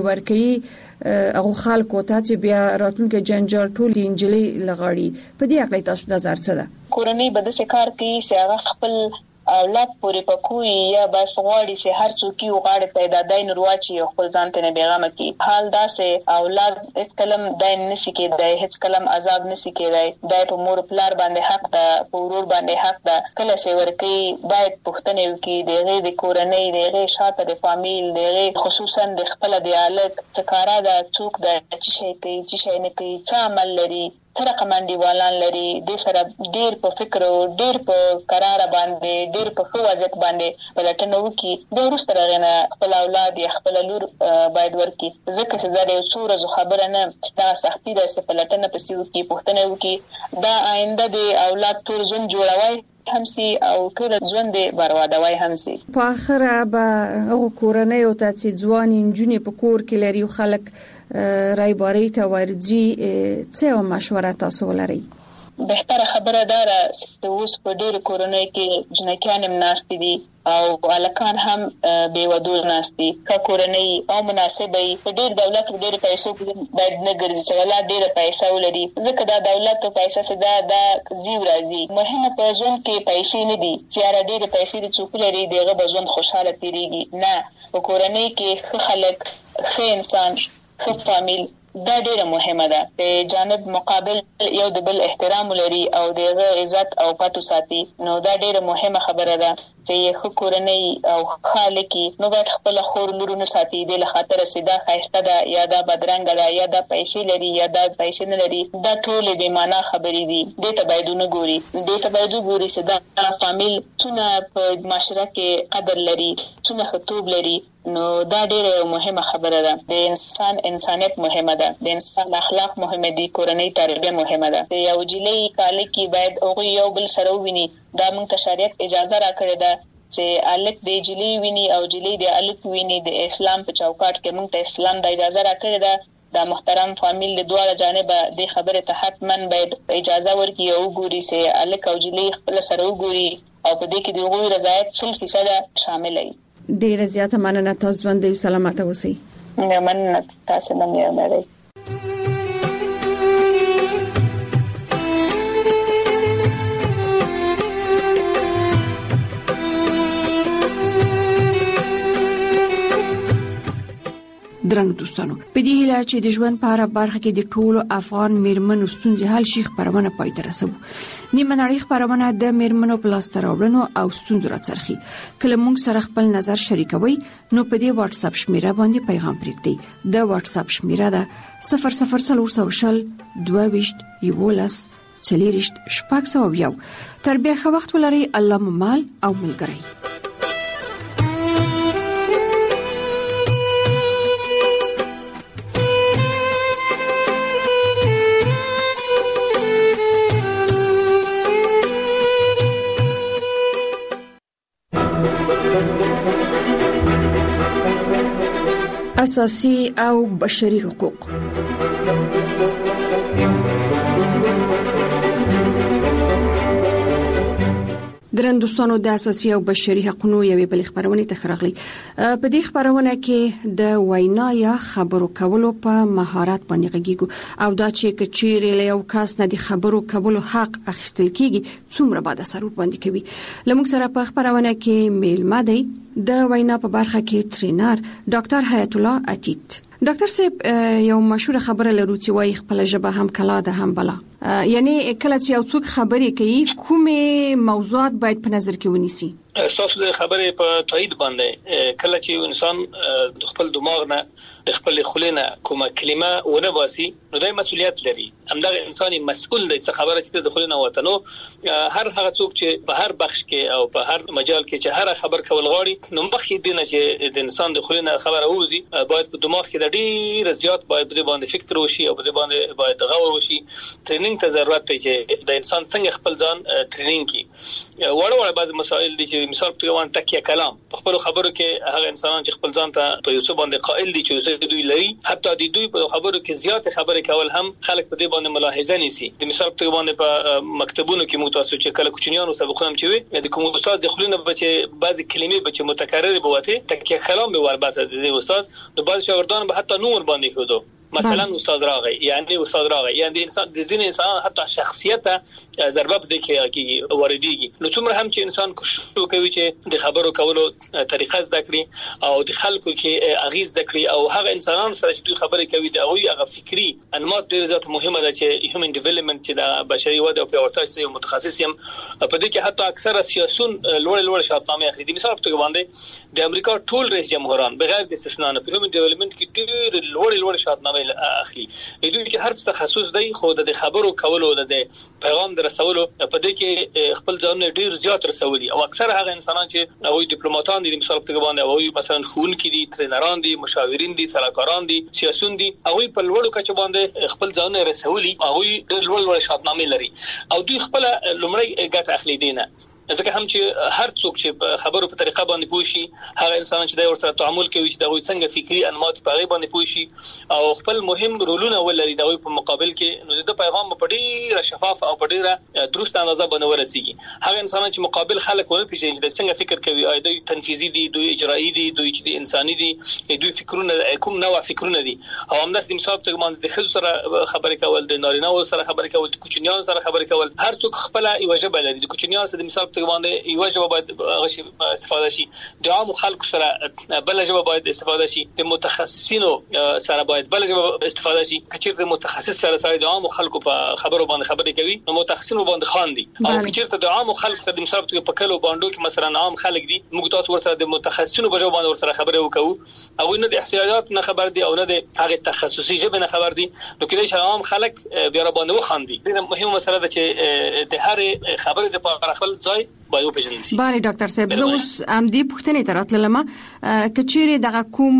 ورکی هغه خلکو ته چې بیا راتلونکي جنجال ټول د انجلۍ لغړی په دې اړه تاسو نظر څه ده؟ کورنۍ به د کار کوي چې هغه خپل اولاد پورې پکوي یا بس غواړي چې هر څوک یو غاړه پیدا دای نورواچی خپل ځان ته نه بیغمه کی حال دا سه اولاد هیڅ کلم دای نسی کېدای هیڅ کلم عذاب نسی کېدای دای په مور پلار باندې حق ده په ورور باندې حق ده کله چې ورکی باید پښتنه وکي دغه د کورنۍ دغه شاته د فامیل دغه خصوصا د خپل د الګ څکارا د څوک د چې شي کوي چې شي نه کوي څه عمل لري تر کمانډي والان لري د سره ډیر په فکر او ډیر په قرار باندې ډیر په خو وضعیت باندې پلټنه وکي د وروسته راغنه خپل اولاد یا خپل لور باید ورکی ځکه چې دا یو څو ورځې خبره نه دا سختي ده چې پلټنه پسې وکي پښتنه وکي دا آینده د اولاد ټول ژوند جوړوي همسي او ټول ژوند بربادوي همسي. په اخره به هغه کورنۍ او ته ځوان انجونې په کور کې لري خلک رایباری ته ورځي څه مشوره تاسو ولرئ؟ بهتره خبره ده چې اوس په ډېر کورنۍ کې جنکیان هم ناشتي دي او الکان هم به ودو ناشتي کا کورنۍ او مناسبې په ډېر دولت په ډېر پیسو باید نه ګرځي سواله ډېر پیسې ولري ځکه دا دولت او پیسې سده دا زیو راځي مهمه په ژوند کې پیسې نه دي چې ډېر پیسې د څوک لري دغه به ژوند خوشاله تیریږي نه په کورنۍ کې خلک ښه انسان ښه فامیل دا ډیره مهمه ده په جانب مقابل یو د بل احترام لري او دغه عزت او پاتو ساتي نو دا ډیره مهمه خبره ده چې خو کورنۍ او خالقي نو باید خپل خور لورونه ساتي د خاطر سیده خایسته ده یا دا بدرنګ ده یا دا پیسې لري یا دا پیسې نه لري دا ټول به معنا خبرې دي د ته باید نه ګوري د ته باید ګوري چې دا فامیل څونه په معاشره کې قدر لري څونه خطوب لري نو دا ډیره مهمه خبره ده د انسان انسانیت مهمه ده د انسان اخلاق مهمه دي کورنۍ تربیه مهمه ده یو جلی کالکی باید او یو بل سره ویني دا موږ ته شریعت اجازه راکړې ده چې الک د جلی ویني او جلی د الک ویني د اسلام په چوکاټ کې موږ ته اسلام د اجازه راکړې ده دا محترم فامیل د دواړه جانبه د خبره ته حتمن باید اجازه ورکړي او ګوري چې الک او جلی خپل سره وګوري او په دې کې د غوړي رضایت 100% شامل وي. ډیره زیاته مننه تاسو باندې سلامات اوسئ. مننه تاسو نه مې درنګ دوستانو په دې هیله چې د ژوند په اړه برخه کې د ټولو افغان میرمنو ستونزې حل شي خبرونه پای ته رسوو. نیمه نړۍ خبرونه د میرمنو په لاس راوړنو او ستونزو راڅرخي. کله موږ سره خپل نظر شریکوي نو په دې واتس اپ شمیره باندې پیغام پرېږدئ. د واتس اپ شمیره ده 0040 22 11 40 شپږ تر بیا ښه وخت ولرئ. الله مو مال او ملګری. اساسي او بشري حقوق. درن دوستانو د اساسي او بشري حقوقو یوې بل خبرونه ته راغلي. په دې خبرونه کې د وینا یا خبرو کولو په مهارت باندې غږیږو او دا چې کچېرې له یو کس نه د خبرو کولو حق اخیستل کیږي څومره باید اثر باندې کوي. لمونږ سره په خبرونه کې میلمه دی د وینا په برخه کې ټرینر ډاکټر حیات الله عتیق. ډاکټر صاحب یو مشهور خبره لرو چې وايي خپل ژبه هم کلا ده هم بلا. یعنی کله چې یو څوک خبرې کوي کومه موضوعات باید په نظر کې ونیسي؟ تاسو د خبرې په تایید باندې کله چې انسان د خپل دماغ نه د خپل خلینه کومه کلمه ونه باسي نو دای مسؤلیت لري. همدغه انساني مسؤل دی چې خبره چې د خلینه وته نو هر هغه څوک چې په هر بخش کې او په هر مجال کې چې هر خبر کول غواړي نو مخکې دینه چې د انسان د خلینه خبره ووزي باید په دماغ کې د ډیر زیات باید باندې فکر وشي او باندې باید غور وشي. ټریننګ ته ضرورت دی چې د انسان څنګه خپل ځان ټریننګ کړي. وړ بعض مسائل دي چې مثال په توګه تکیه کلام په خپل خبرو کې هغه انسانان چې خپل ځان ته په یو څه باندې قائل دي چې دوی لري حتی د دوی په خبرو کې زیات خبرې کول هم خلک په دې باندې ملاحظه نيسي. د مثال په توګه باندې په مکتبونو کې متاسو چې کله کوچنیانو سبقونه هم چوي د کوم استاد د خلینو بچي بعضی کلمې بچي متکرر بوته تکیه کلام به ورباته د استاد د بعض شاګردان به حتی نور باندې کېدو مثلا استاد راغی یعنی انسان د ځینې انسان حتی شخصیت ضربه بده کې وردیږي. نو څومره هم چې انسان کوشش کوي چې د خبرو کولو طریقه زده کړي او د خلکو کې اغیز زده کړي او هغه انسانان سره چې دوی خبرې کوي د هغه فکری انماط ډیر زیات مهمه ده چې هیومن ډیولپمنت چې د بشري وده او پیاوړتیا یو متخصص یم په دې کې حتی اکثره سیاسيون لوړ شاهنامه اخلي. د مثال په توګه باندې د امریکا ټول رئیس جمهوران بغیر د استثناء نه په هیومن ډیولپمنت کې ډیر لوړ شاهنامه اخلي. دوی چې هر څه تخصص دی خو د خبرو کولو د پیغام در رسولو په دې کې خپل ځان ډیر زیات رسولي او اکثر هغه انسانان چې هغوی ډیپلوماټان دي مثال په توګه باندې هغوی مثلا ښوونکي دي ټرینران دي مشاورین دي سلاکاران دي سیاسيون دي هغوی په لوړو کچه باندې خپل ځان رسولي هغوی ډیر لوړ شاهنامه لري او دوی خپل لومړی ګټه اخلي دینه ځکه هم چې هر څوک چې خبرو په طریقه باندې پوښي هغه انسان چې د ورسره تعامل کوي چې دغه څنګه فکری انماط په غي باندې پوښي او خپل مهم رولونه ولري دغه په مقابل کې نو د پیغام په ډیره شفاف او په ډیره درست اندازه باندې ورسیږي. هغه انسان چې مقابل خلک ونه پیژني چې څنګه فکر کوي او دوی تنفیذي دي دوی اجرایی دي دوی چې انساني دي دوی فکرونه کوم نوع فکرونه دي او همداس د مثال په توګه باندې د خځو سره خبرې کول د نارینه‌و سره خبرې کول د کوچنیانو سره خبرې کول هر څوک خپل یو ژبه لري. د کوچنیانو سره د مثال په توګه باندې یو ژبه باید استفاده شي د عام خلکو سره بل ژبه باید استفاده شي د متخصصینو سره باید بل ژبه استفاده شي. کچیر د متخصص سره د عام خلکو په خبرو باندې خبرې کوي نو متخصصینو باندې خان دي او کچیر ته د عام خلکو سره د مثال په کلو باندې کې مثلا عام خلک دي موږ تاسو ورسره د متخصصینو په ژبه باندې ورسره خبرې وکړو او نه د احتیاجات نه خبر دي او نه د هغه تخصصي ژبه نه خبر دي نو کله چې عام خلک بیا باندې وخاندي. د مهمه مسله ده چې د هر خبرې د په خپل ځای باید وپېژندل. بله ډاکټر صاحب زه اوس هم دې پوښتنې ته راتلم کچېرې دغه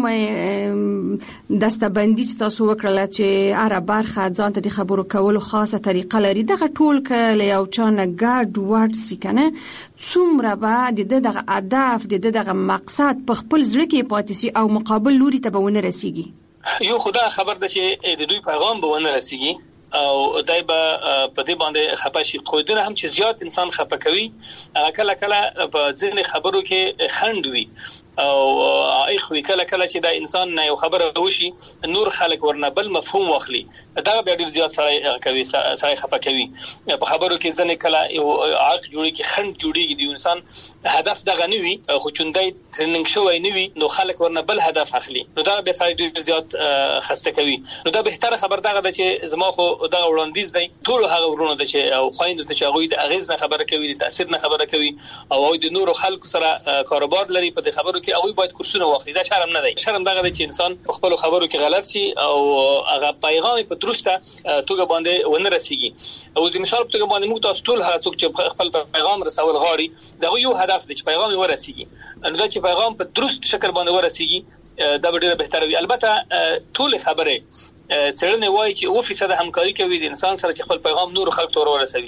کوم دستبندي تاسو وکړله چې هر برخه ځان ته د خبرو کولو خاصه طریقه لري دغه ټول کله یو چانه ګډ وډ سکنه څومره به دغه هدف دغه مقصد په خپل ځل کې پاتې شي او مقابل لوري ته به ونه رسیږي. یو خدای خبر ده چې د دوی پیغام به ونه رسیږي او دای به په دې باندې خپه شي. خو دنه هم چې زیات انسان خپه کوي کله کله په ځینې خبرو کې خند وي او اخوي کله چې دا انسان نه یو خبره وشي نور خلک ورنه بل مفهوم واخلي دا به ډیر زیات سره کوي سره خپه کوي په خبرو کې ځنه کله یو عاق جوړي کې خند جوړيږي د انسان هدف دغه نه وي خو چوندای ټریننګ شوی نه وي نو خلک ورنه بل هدف اخلي نو دا به سره ډیر زیات خسته کوي. نو دا به تر خبر دغه چې زما خو دا وړاندیز دی ټول هغه ورونه د چې او خويند ته چې هغه د اغیز نه خبره کوي د تاثیر نه خبره کوي او د نور خلکو سره کاروبار لري په دې خبرو کې او باید کورسونه واخلي. دا شرم نه دی. شرم دغه چې انسان خپل خبرو کې غلط شي او هغه پیغام په درسته توګه باندې ونه رسیږي. او د مثال په توګه باندې موږ تاسو ټول هغه څوک چې خپل پیغام رسول غواړي دا یو هدف دی چې پیغام ورسیږي نو دا چې پیغام په درست شکل باندې ورسیږي دا ډیره بهتره وي. البته ټول خبره څېړنې وایي چې 2% همکاري کوي د انسان سره چې خپل پیغام نور خلکو ته ورسوي.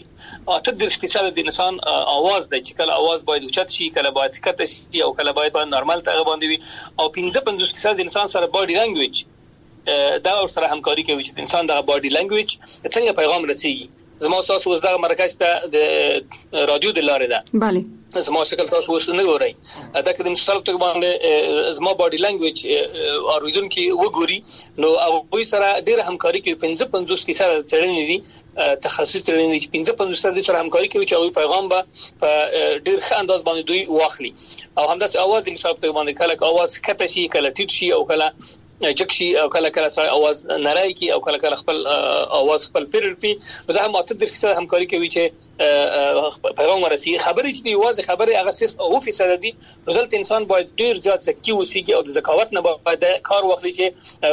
83% د انسان आवाज دی چې کله आवाज باید اوچت شي، کله باید ښکته شي او کله باید نورمال ته باندې وي. او 55% د انسان سره باډي لانګویج دا سره همکاري کوي چې انسان د باډي لانګویج څنګه پیغام رسیږي. زما تاسو اوس دا مرکز ته د رادیو د لارې ده. bale زما شکل تاسو اوس نه ګورئ. دا کله مثال ته باندې زما باډي لانګویج اوریدونکو وګوري نو او وې سره ډېر همکاري کوي. 55% څېړنې دي تخصصي څېړنې چې 55% سره همکاري کوي چې او پیغام به په ډېر ښه انداز باندې دوی واخلي. او همداسې आवाज د مثال ته باندې کله आवाज کته شي، کله ټیټ شي او کله جکشي او کله کله سره आवाज نړۍ کی او کله کله خپل आवाज خپل پیرپی. دا هم 83% همکاري کوي چې پیغام ورسي. خبرې چې دی واځي خبرې هغه صرف 2% دي. دلته انسان باید ډیر زیات ذکي وسیږي او د ذکاوت نه باید کار واخلي چې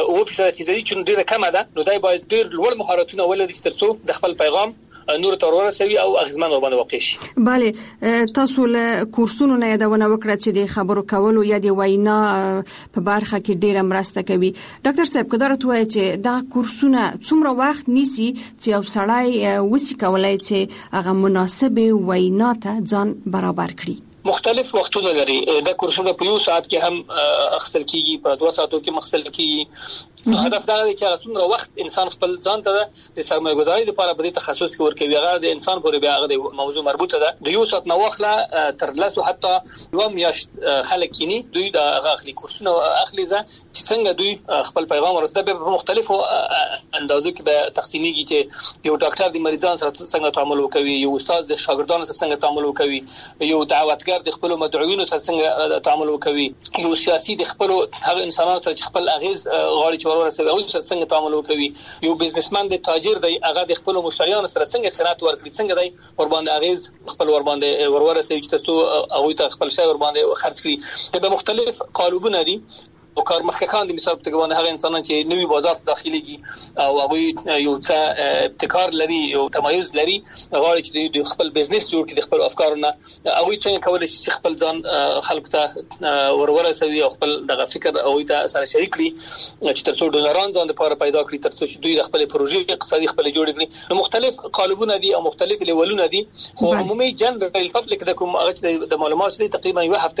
2% چې ډیره کمه ده. نو دا باید ډیر لوړ مهارتونه ولري ترڅو د خپل پیغام نور ترور سوي او اغیزمن باندې واقع شي. bale تاسو له کورسونو نه یادونه وکړه چې د خبرو کولو یا د وینا په برخه کې ډیره مرسته کوي. ډاکټر صاحب قدرت وایي چې دا کورسونه څومره وخت نیسي چې یو سړی وسی کولای چې هغه مناسبه وینا ته ځان برابر کړي؟ مختلف وختونه لري. دا کورسونه په یو ساعت کې هم اخستل کیږي، په 2 ساعتو کې مخستل کیږي. نو هدف دا دی چې څومره وخت انسان خپل ځان ته د سرمایه‌ګذاري لپاره په تخصص کې ورکوي. هغه د انسان پورې بیا هغه موضوع مربوطه ده. د یو ساعت نو وخت تر لاسو حتی یو میاشت خلک کینی دوی د هغه اخلي کورسونه اخلي چې څنګه دوی خپل پیغام ورسوي. په مختلفو اندازو کې به تقسیمیږي چې یو ډاکټر د مریضانو سره څنګه تعامل وکوي، یو استاد د شاګردانو سره څنګه تعامل وکوي، یو دعوتګر د خپل مدعوینو سره څنګه تعامل وکوي، یو سیاسي د خپل هغه انسانانو سره چې خپل اغیز غواړي چې ورسوي او څنګه تعامل وکوي، یو بزنسمن د تاجر دی هغه د خپل مشتریانو سره څنګه خدمات ورکړي، څنګه دی ور باندې اغیز خپل ور باندې ورسوي چې تاسو هغه ته خپل شی ور باندې خرج کړي. د مختلف قالبونه دي او کارمخکان د مثال په توګه هغه انسانان چې نوې بازار ته داخليږي او هغه یو څه ابتکار لري او تمایز لري، غواړي چې د خپل بزنس جوړ کړي، خپل افکارونه هغه څنګه کولای شي خپل ځان خلکو ته ورسوي او خپل دغه فکر او ته سره شریک کړي چې ترڅو ډونران ځان لپاره پیدا کړي، ترڅو چې دوی خپل پروژې اقتصادي خپل جوړ کړي. نو مختلف قالبونه دي او مختلف لیولونه دي. خو عمومي جنرال پبلک د کوم هغه د معلومات لري تقریبا یو هفته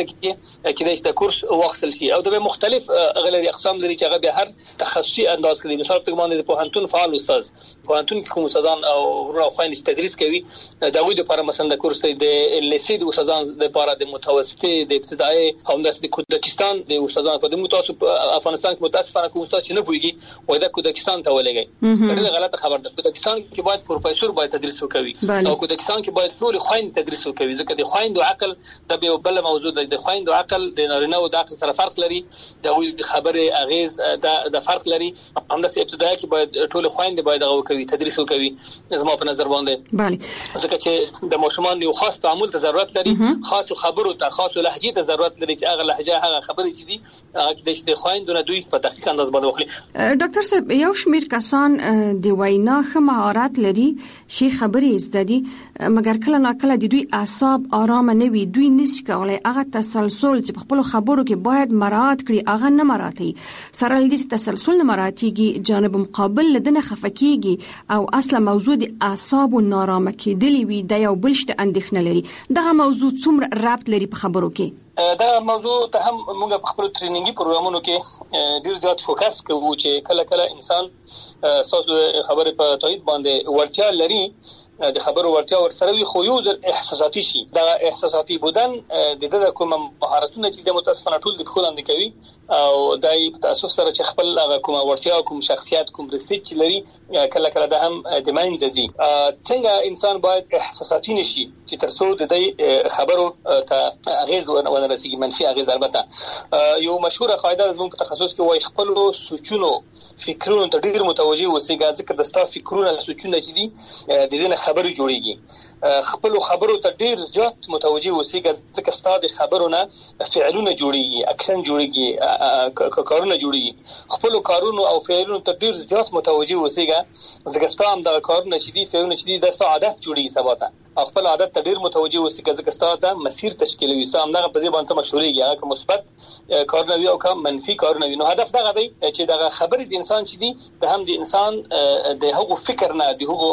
کې د کورس واخصل شي او د مختلف غلري اقسام لري چې هغه به هر تخصصي انداز کوي. مثال په توګه د پوهنتون فعال استاد پوهنتون کې کوم استادان او ورو خويندې تدریس کوي دا غوډه لپاره مثلا د کورس د لیسې د استادان لپاره د متوسطه د ابتدایي هم د کودکستان د استادان په متوسط افغانستان کې متاسفانه کوم استاد نه پويږي وای دا کودکستان ته ولګي. دا غلطه خبر ده. کودکستان کې باید پروفیسور باید تدریس وکوي او کودکستان کې باید ټول خويند تدریس وکوي ځکه د خويند او عقل د به بل موضوع د خويند او عقل د نارینه او د عقل سره فرق لري. دا خبره اغیز د فرق لري. همداسې ابتدایي کې باید ټول خويند باید هغه کوي تدریس وکوي زما په نظر باندې. bale ځکه چې د ماشومان یو خاص تعامل ته ضرورت لري، خاص خبرو ته خاص لهجه ته ضرورت لري چې هغه لهجه هغه خبرې چې دي هغه د خويندونه دوی په دقیق انداز باندې وخلي. ډاکټر صاحب یو شمیر کسان د وینا ښه مهارت لري، ښه خبرې زده دي، مګر کله ناکله د دوی اعصاب آرام نه وي، دوی نشي کولای هغه تسلسل چې په خپل خبرو کې باید مراعات کړي هغه نه مراعاتي. سره لدې تسلسل نه مراعاتيږي، جانب مقابل لدنه خفقيږي او اصله موضوع د اعصاب او نارامه کېدلی وي د یو بلشت اندېښنه لري. دغه موضوع څومره رابط لري په خبرو کې؟ دا موضوع ته هم موږ په خپل ټریننګي پروګرامونو کې ډیر زیات فوکس کوو چې کله کله انسان تاسو خبره په تایید باندې ورتیا لري، د خبرو ورتیا ورسره وي خو یو ځل احساساتي شي. دا احساساتي بودن د کوم مهارتونه چې د متاسفانه ټول د خوندې کوي او دای په تاسو سره چې خپل هغه کوم ورتیا کوم شخصیت کوم رستیج لري کله کله د هم د مینځي. څنګه انسان باید احساساتي نشي چې ترڅو د دې خبرو ته اغیز ونرسيږي، منفي اغیز. البته یو مشهوره قاعده زموږ په تخصص کې وایي خپل سوچونو فکرونو ته ډیر متوجي اوسئ ځکه د ستا فکرونه سوچونه چې دي د دې خبرې جوړيږي. خپل خبرو ته ډیر زیات متوجي اوسئ ځکه ستاسو خبرونه فعلونه جوړيږي، اکشن جوړيږي، کارونه جوړيږي. خپل کارونو او فعلونو ته ډیر زیات متوجي اوسئ ځکه ستاسو هم د کارونه چې دي فعلونه چې دي د ستاسو عادت جوړيږي سبا ته. خپل عادت ته ډیر متوجي اوسې ځکه ستاسو مسیر تشکیلوي ستاسو همدغه په دې باندې مشورېږي هغه که مثبت کارونه وي او که منفي کارونه وي. نو هدف دغه دی چې دغه خبرې د انسان چې دي د هم د انسان د هغو فکر نه د هغو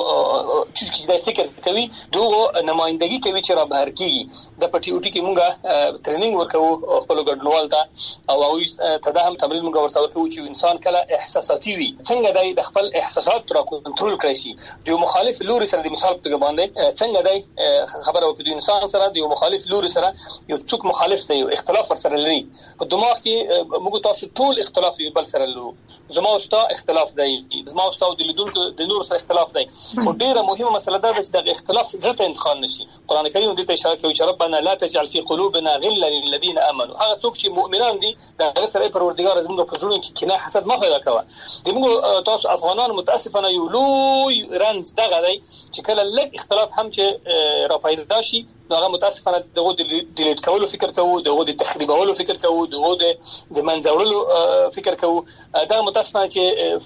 چې د فکر کوي دغه نمائندګي کوي چې را بهر کیږي. د پټي اوټي کې مونږه ټریننګ ورکوو خپل ګډونوال ته او هغه ته دا هم تمرین مونږ ورته ورکوو چې انسان کله احساساتي وي څنګه د خپل احساسات را کنټرول کړی شي. د مخالف لوري سره د مثال په باندې څنګه د خبره وکړي د انسان سره د مخالف لوري سره یو څوک مخالف دی یو اختلاف سره لري په دماغ کې موږ تاسو ټول اختلاف یو بل سره لرو. زما او ستا اختلاف دی زما او ستا د لیدونکو د نور سره اختلاف دی خو ډیره مهمه مسله ده چې د اختلاف زړه انتقال نشي. قران کریم دې ته اشاره کوي چې ربنا لا تجعل في قلوبنا غلا للذين امنوا. هغه څوک چې مؤمنان دي د هغه سره پروردګار زموږ په زړونو کې کینه حسد ما پیدا کوي. موږ تاسو افغانان متاسفانه یو لوی رنز دغه دی چې کله لږ اختلاف هم چې را پیدا شي هغه متاسفانه دغه د ډیلیټ کولو فکر کوو دغه د تخریبولو فکر کوو دغه د منځورلو فکر کوو دا متاسفانه چې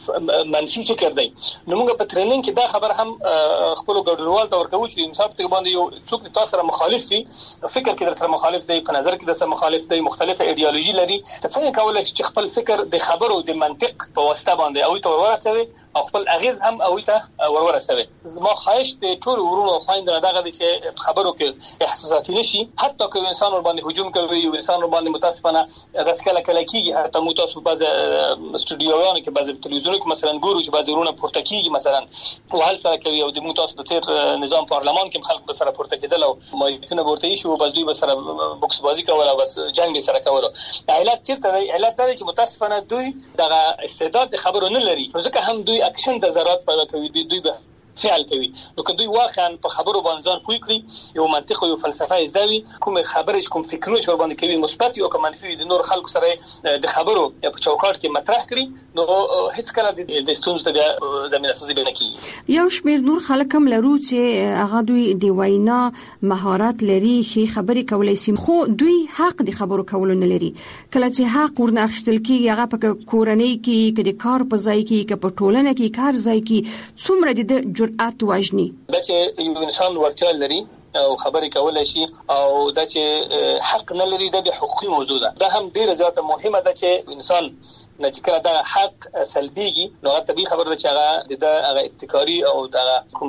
منفي فکر دی. نو موږ په ټریننګ کې دا خبر هم خپل ګډونوال ته ورکوو چې مثال په باندې یو څوک تاسو سره مخالف دي فکر کې در سره مخالف دی په نظر کې در سره مخالف دی مختلفه ایدئولوژي لري څنګه کولای شي چې خپل فکر د خبرو د منطق په واسطه باندې او ته ورسوي او خپل اغیز هم او ته ورسوي. ما خواهش د ټول ورونو خويند دغه چې خبرو کې احساساتي نشي حتی که انسان ور باندې هجوم کوي یو انسان ور باندې متاسفانه داس کله کیږي حتی مو تاسو باز استودیوونه کې باز تلویزیون کې مثلا ګورو چې باز ورونه پورته کیږي مثلا وهل سره کوي او د مو تاسو د تیر نظام پارلمان کې خلک به سره پورته کېدل او مایکونه ورته شي او باز دوی به سره بوکس بازی کول او بس جنگ به سره کول. علت چیرته دی؟ علت دا چې متاسفانه دوی دغه استعداد خبرو نه لري ځکه هم دوی اکشن د ضرورت پیدا کوي دوی به فعل کوي. نو که دوی واقعا په خبرو باندې ځان پوي کړی یو منطق او یو فلسفه زده کوم خبرې کوم فکرونه چې ور باندې کوي مثبت او که منفي د نور خلکو سره د خبرو په چوکاټ کې مطرح کړي نو هیڅ کله د ستونزو ته زمينه سازي نه کیږي. یو شمیر نور خلک هم لرو چې هغه دوی د وینا مهارت لري خې خبرې کولای شي خو دوی حق د خبرو کولو نه لري. کله چې حق ورنه اخیستل کیږي هغه په کورنۍ کې کې د کار په ځای کې کې په ټولنه کې کار ځای کې څومره د جرأت واجني دا چې یو انسان ورته لري او خبرې کولای شي او دا چې حق نه لري د حقوقي موضوع ده. دا هم ډیره زیاته مهمه ده چې انسان نه چې کله دا حق سلبيږي نو طبيعي خبره ده چې هغه د ابتکاري او د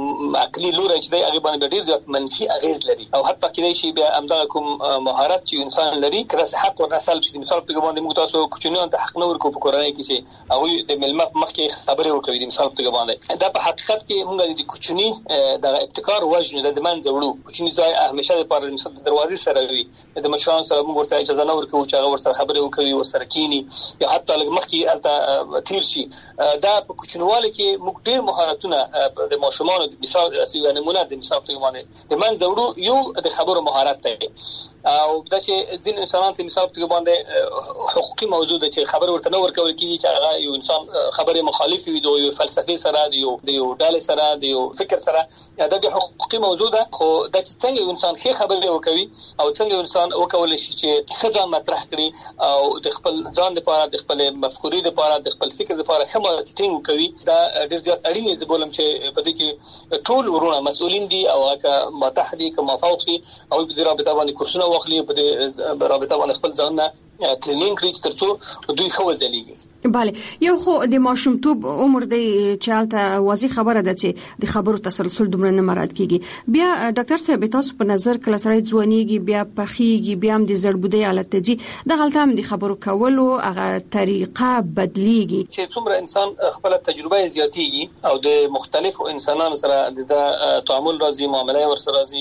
عقلي لور چې دی هغه باندې ډیر زیات منفي اغیز لري او حتی کله شي بیا همدا کوم مهارت چې انسان لري کله حق ورته سلب شي مثال په باندې موږ تاسو کوچنیان ته حق نه ورکو په کورنۍ کې چې هغه د ملمه مخکې خبرې وکړي مثال په باندې دا په حقیقت کې موږ د کوچنی د ابتکار وجنه د منځ وړو کوچنی ځای همیشه لپاره د دروازې سره وي د مشران سره موږ ورته اجازه نه ورکو چې هغه ورسره خبرې وکړي ورسره کینی یا حتی مخکې الته تیر شي. دا په کوچنواله کې موږ ډېر مهارتونه د ماشومان د مثال یو نمونه د مثال په باندې د منځ وړو یو د خبرو مهارت دی او دا چې ځین انسانان ته مثال په باندې حقوقي موضوع ده چې خبر ورته نه ورکول کیږي چې هغه یو انسان خبره مخالف وي د یو فلسفي سره د یو ډالې سره د یو فکر سره دا د حقوقي موضوع ده. خو دا چې څنګه یو انسان خې خبرې وکوي او څنګه انسان وکول شي چې خځان مطرح کړي او د خپل ځان لپاره د خپل مفکورې لپاره د خپل فکر لپاره هم مارکیټینګ کوي دا ډېر زیات اړین دی. بولم چې په دې کې ټول ورونه مسؤلین دي او که متحدي که مفوق دي او په دې رابطه باندې کورسونه واخلي په دې رابطه باندې خپل ځان نه ټریننګ کړي ترڅو دوی خو ځلېږي. بله یو خو د ماشومتوب عمر دی چې حالته واضح خبره ده چې د خبرو تسلسل دومره نه مراد کیږي. بیا ډاکټر صاحب تاسو په نظر کله سره ځوانيږي بیا پخېږي بیا هم د زړبودي حالت ته دي د غلطه هم د خبرو کولو هغه طریقه بدليږي چې څومره انسان خپل تجربه زیاتېږي او د مختلفو انسانانو سره د تعامل راځي معاملې ورسره راځي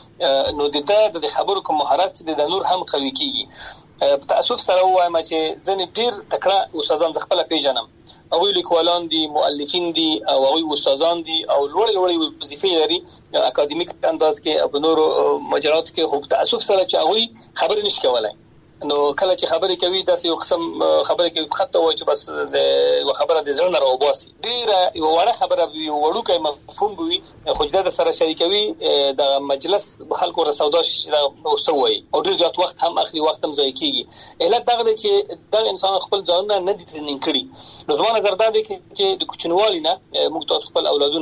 نو د خبرو کوم مهارت د نور هم قوي کیږي. په تاسف سره وایم چې ځنې ډیر تکړه استادان خپل پیژنم او لیکوالان دي مؤلفین دي او استادان دي او لوړ وظیفې لري اکاډمیک انداز کې او نورو مجرات کې خو په تاسف سره چې هغه خبرې نشي کولای نو کله چې خبرې کوي داسې یو قسم خبرې کوي خطه وای چې بس د خبره د ځړنه راوباسي ډیره یو وړه خبره یو وړوکی مفهوم وي خو د سره شریکوي د مجلس خلکو سره سودا شي دا وسوي او ډیر ځات وخت هم اخلي وخت هم ضایع کیږي. علت دا دی چې د انسان خپل ځان نه دي ترنګ کړي. نو زما نظر دا دی چې د کوچنوالي نه موږ تاسو خپل اولادونه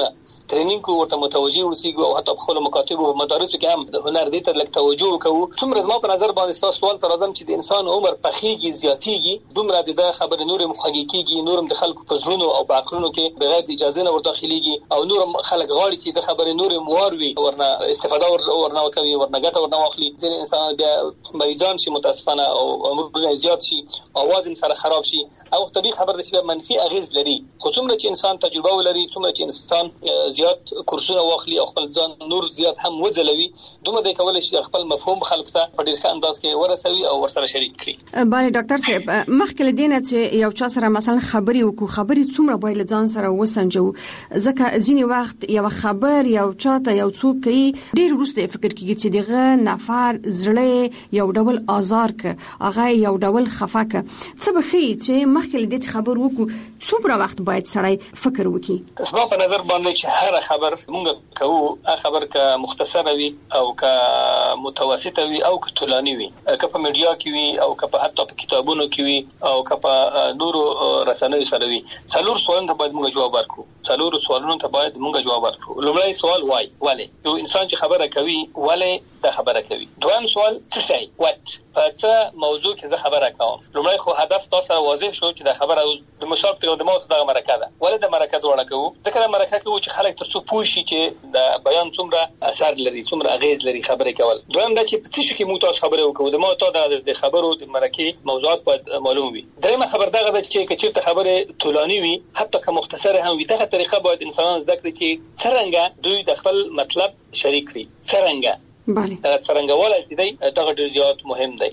ټرینینګ کو ورته متوجي اوسېږو او حتی په خپل مکاتب او مدارس کې هم د هنر دې ته لږ توجه وکړو. څومره زما په نظر باندې تاسو سوال تر راځم چې د انسان عمر پخېږي زیاتېږي دومره د خبرې نور مخاګي کېږي، نورم د خلکو په زړونو او په عقلونو کې بغیر د اجازه نه ورداخليږي او نورم خلک غواړي چې د خبرې نور موروي ورنه استفاده ورنه کوي، ورنه ګټه ورنه واخلي. ځینې انسان بیا مریضان شي متاسفانه او عمرونه زیات شي، اواز هم سره خراب شي او طبيعي خبر د چې منفي اغیز لري. خو څومره چې انسان تجربه ولري، څومره چې انسان زیات کورسونه واخلي او خپل ځان نور زیات هم وځلوي، دومره د کولای شي خپل مفهوم خلکو ته په ډیر ښه انداز کې ورسوي او ورسره شریک کړي. بله ډاکټر صاحب، مخکې لدینه چې یو چا سره مثلا خبري وکړو، خبري څومره باید ځان سره وسنجو، ځکه ځینې وخت یو خبر یو چاته یو څوک کوي ډیر وروسته فکر کوي چې دغه نفر زړه یو ډول آزار ک هغه یو ډول خفاکه څه بخي چې مخکې لدې خبر وکړو څومره وخت باید سړی فکر وکړي. زما په نظر باندې چې هر خبر مونږ کوو خبر که مختصره وي او که متوسطه وي او که طولاني وي، که په میډیا کې وي او که په حتی په کتابونو کې وي او که په نورو رسنیو سره وي، څلور سوالونو ته باید موږ جواب ورکړو. څلور سوالونو ته باید موږ جواب ورکړو. لومړی سوال وای ولې یو انسان چې خبره کوي ولې دا خبره کوي. دویم سوال څه شي وات په څه موضوع کې زه خبره کوم. لومړی خو هدف تاسو واضح شو چې دا خبره د مشارکت او د موضوع د مرکه ده. ولې د مرکه جوړه کوو؟ ځکه د مرکه کوو چې خلک تر څو پوه شي چې د بیان څومره اثر لري، څومره اغیز لري خبرې کول. دویم دا چې په څه شي کې موږ تاسو خبرې وکړو، د موضوع د خبرو د مرکه موضوعات باید معلوم وي. دریمه خبر دا ده چې کچېرته خبره طولاني وي حتی که مختصره هم وي، دغه طریقه باید انسانان زده کړي چې څنګه دوی د خپل مطلب شریک کړي. څنګه بله څنګه ولای چې دی دغه ډیر زیات مهم دی.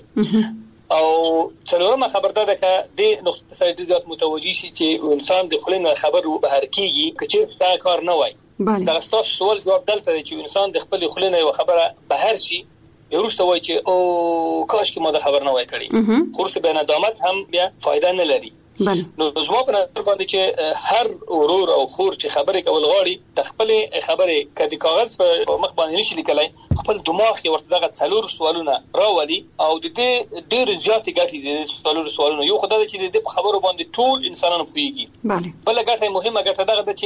او څلورمه خبر ده که د نقطه سره ډیر زیات متوجي شي چې انسان د خلینو خبر بهر کیږي، کچې دا کار نه وای. دا تاسو سوال جواب دلته چې انسان د خپل خلینو خبره بهر شي ورسته وای چې او کاش کې ما د خبر نه وای کړی، خو څه به ندامت هم بیا فائدہ نه لري. نو زما په نظر باندې چې هر ورور او خور چې خبرې کول غواړي د خپل خبرې کدي کاغذ په مخ باندې نشي لیکلای، خپل دماغ کې ورته دغه څلور سوالونه راولي او د دې ډېر زیات ګټې دي. سوالونه یو خدای چې د خبرو باندې ټول انسانانو پوهیږي. بل ګټه مهمه ګټه دغه ده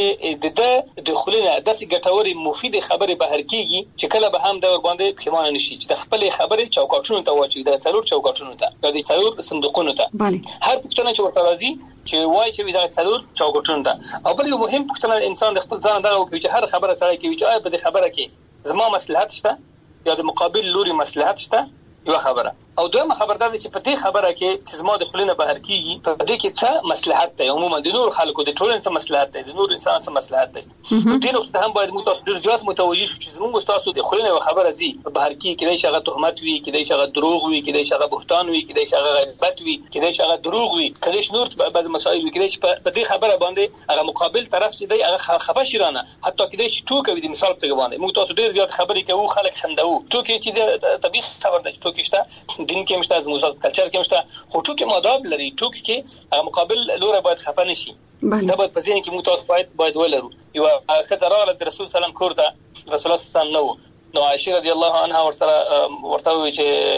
چې د خلینو داسې ګټوري مفید خبرې بهر کیږي چې کله به هم د ور باندې پښیمانه نشي چې د خپل خبرې چوکاټونو ته واچي، د څلور چوکاټونو ته، د څلور صندوقونو ته. هر پښتنه چې ورته چې وای چې دا څلور چوکاټونو ته. او بل یو مهم پښتنه انسان د خپل ځان دغه کوي چې هر خبره سره کوي چې آیا په دې خبره کې زما مصلحت شته یا د مقابل لوري مصلحت شته، یو خبره. او دویمه خبر ده چې په دې خبره کې چې زما د خلینو بهر کیږي په دې کې څه مصلحت دی، عموما د نور خلکو د ټولنې څه مصلحت دی، د نور انسان څه مصلحت دی. دې نقطه هم باید موږ تاسو ډیر زیات متوجي شو چې زموږ تاسو د خلینو خبره زی بهر کې کېدای شي هغه تهمت وي، کېدای شي هغه دروغ وي، کېدای شي هغه بهتان وي، کېدای شي هغه غیبت وي، کېدای شي هغه دروغ وي، کېدای شي نور بعض مسائل وي، کېدای شي په دې خبره باندې هغه مقابل طرف چې دی هغه خفه شيرانه، حتی کېدای شي ټوکې وي. د مثال په باندې موږ تاسو ډیر زیات خبرې کوو، خلک خندو، ټوکې چې د طبيعي خبر ده، ټوکې شته دین کې مشته، زموږ کلچر کې مشته، خو ټوکې ماداب لري. ټوکې کې هغه مقابل لور باید خفه نشي. دا باید په ذهن کې موږ تاسو باید ولرو. یو خزر راغله د رسول سلام کور ته، رسول الله صلی الله علیه وسلم نو عائشه رضی الله عنها ورته وی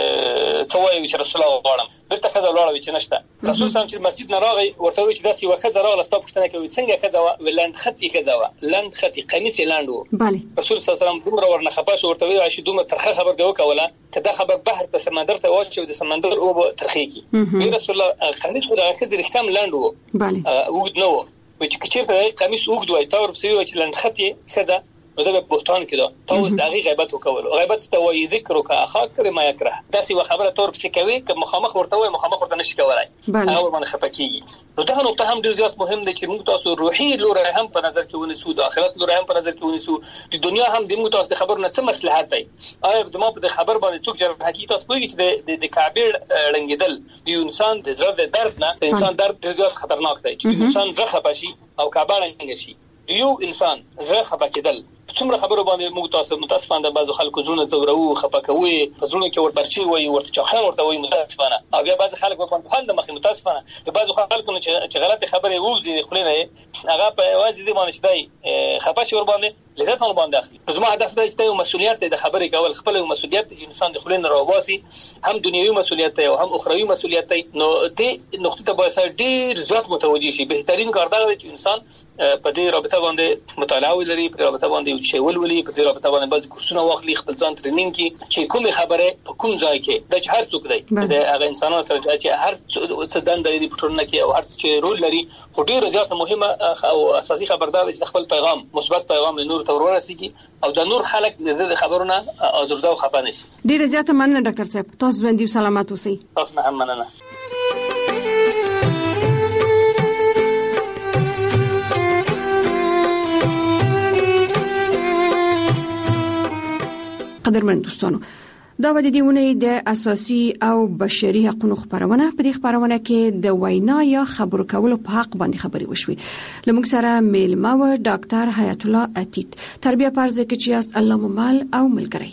چې څه وایي چې رسول الله غواړم، بیرته خزر لاړه چې نشته. رسول سلام چې مسجد نه راغی ورته وی چې داسې یو خزر راغله، ستاسو پوښتنه کوي څنګه خزر ولند خطي خزر لند خطي قمیص لاند وو. رسول صلی الله علیه وسلم دومره ورنه خپه شو، ورته وی عائشه دومره ترخه خبر دی وکوله کدا خبر بحر ته سمندر ته واچو، د سمندر او ترخی کی وی رسول الله قمیص خو د خزر ختم لاند وو. وګد نو وی چې کچېرته قمیص وګد وای تا ورپسې وی چې لند خطي خزر نو دا بهتان کړه. تاسو د هغه غیبت وکول، غیبت ته وایي ذکر کا اخاک کر ما یکره، دا سی خبره تور پسې کوي که مخامخ ورته وای مخامخ ورته نشي کولای، هغه باندې خپکیږي. نو دا نقطه هم ډیر زیات مهم ده چې موږ تاسو روحي لور هم په نظر کې ونیسو، د آخرت لور هم په نظر کې ونیسو، د دنیا هم د موږ تاسو خبرونه څه مصلحت دی. آیا د ما په خبر باندې څوک جرم حقیقت تاسو کوی چې د کعبه لنګیدل د انسان د زړه د درد نه، د انسان درد ډیر زیات خطرناک دی چې انسان زړه خپه شي او کعبه لنګ شي. یو انسان زړه خپه کېدل څومره خبرو باندې موږ تاسو متاسفانه بعضو خلکو زړه زورو خپه کوي، زړه کې وربرچی وي، ورته چاخان ورته وي متاسفانه، او بیا بعض خلک ورته خند مخې متاسفانه د بعضو خلکو چې غلطه خبره ووزي خلینه هغه په واځي دي باندې شدای خپه شي ور باندې لذت هم باندې اخلي. زما هدف دا چې یو مسؤلیت د خبرې کول خپل مسؤلیت د انسان د خلینو راوباسي، هم دنیوي مسؤلیت او هم اخروی مسؤلیت. نو دې نقطه ته باید ډیر زیات متوجي شي. بهترین کار دا دی چې انسان په دې رابطه باندې مطالعه ولري، په رابطه باندې یو شی ولولي، په دې رابطه باندې بعض کورسونه واخلي، خپل ځان ټریننګ کړي چې کومه خبره په کوم ځای کې د هر څوک دی د هغه انسانانو سره چې هر څه دنده لري په ټولنه کې او هر څه رول لري. خو ډیر زیات مهمه او اساسي خبردار چې خپل پیغام مثبت پیغام نور ته ورسیږي او د نور خلک د خبرونه آزرده او خفه نشي. ډیر زیات مننه ډاکټر صاحب، تاسو باندې سلامات اوسئ. تاسو هم مننه. قدرمن دوستانو، دا د دې ونې د اساسي او بشري حقوقو خبرونه په دې خبرونه کې د وینا یا خبرو کولو په حق باندې خبرې وشوي. لمونږ سره میلمه و ډاکټر حیات الله عتیق، تربیه پرځ کې چې است الله ممال او ملګری.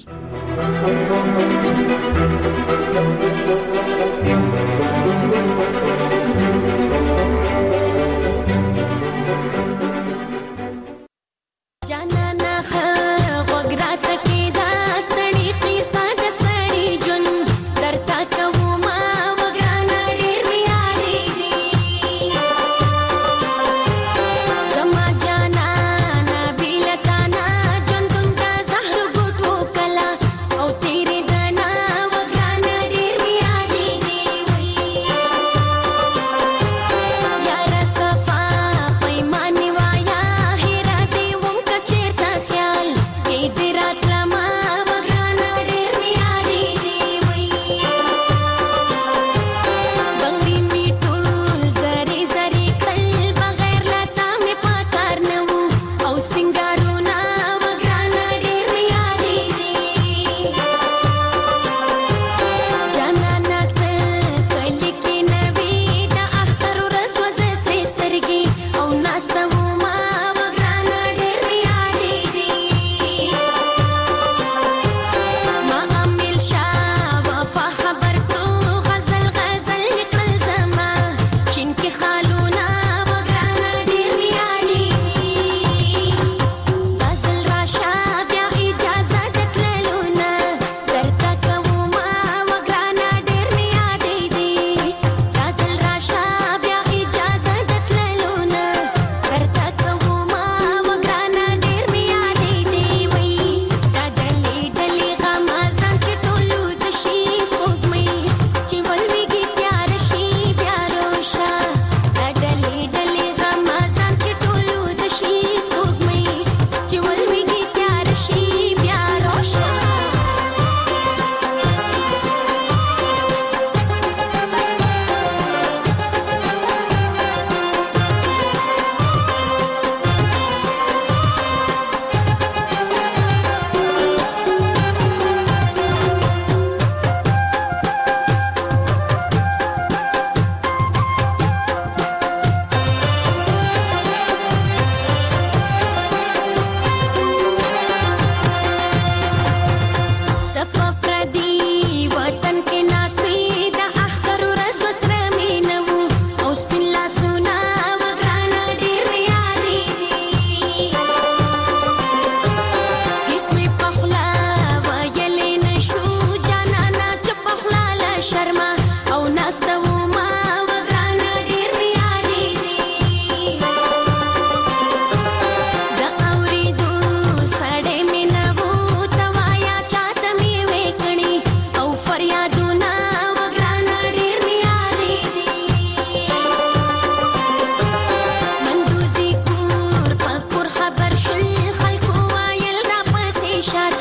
شاد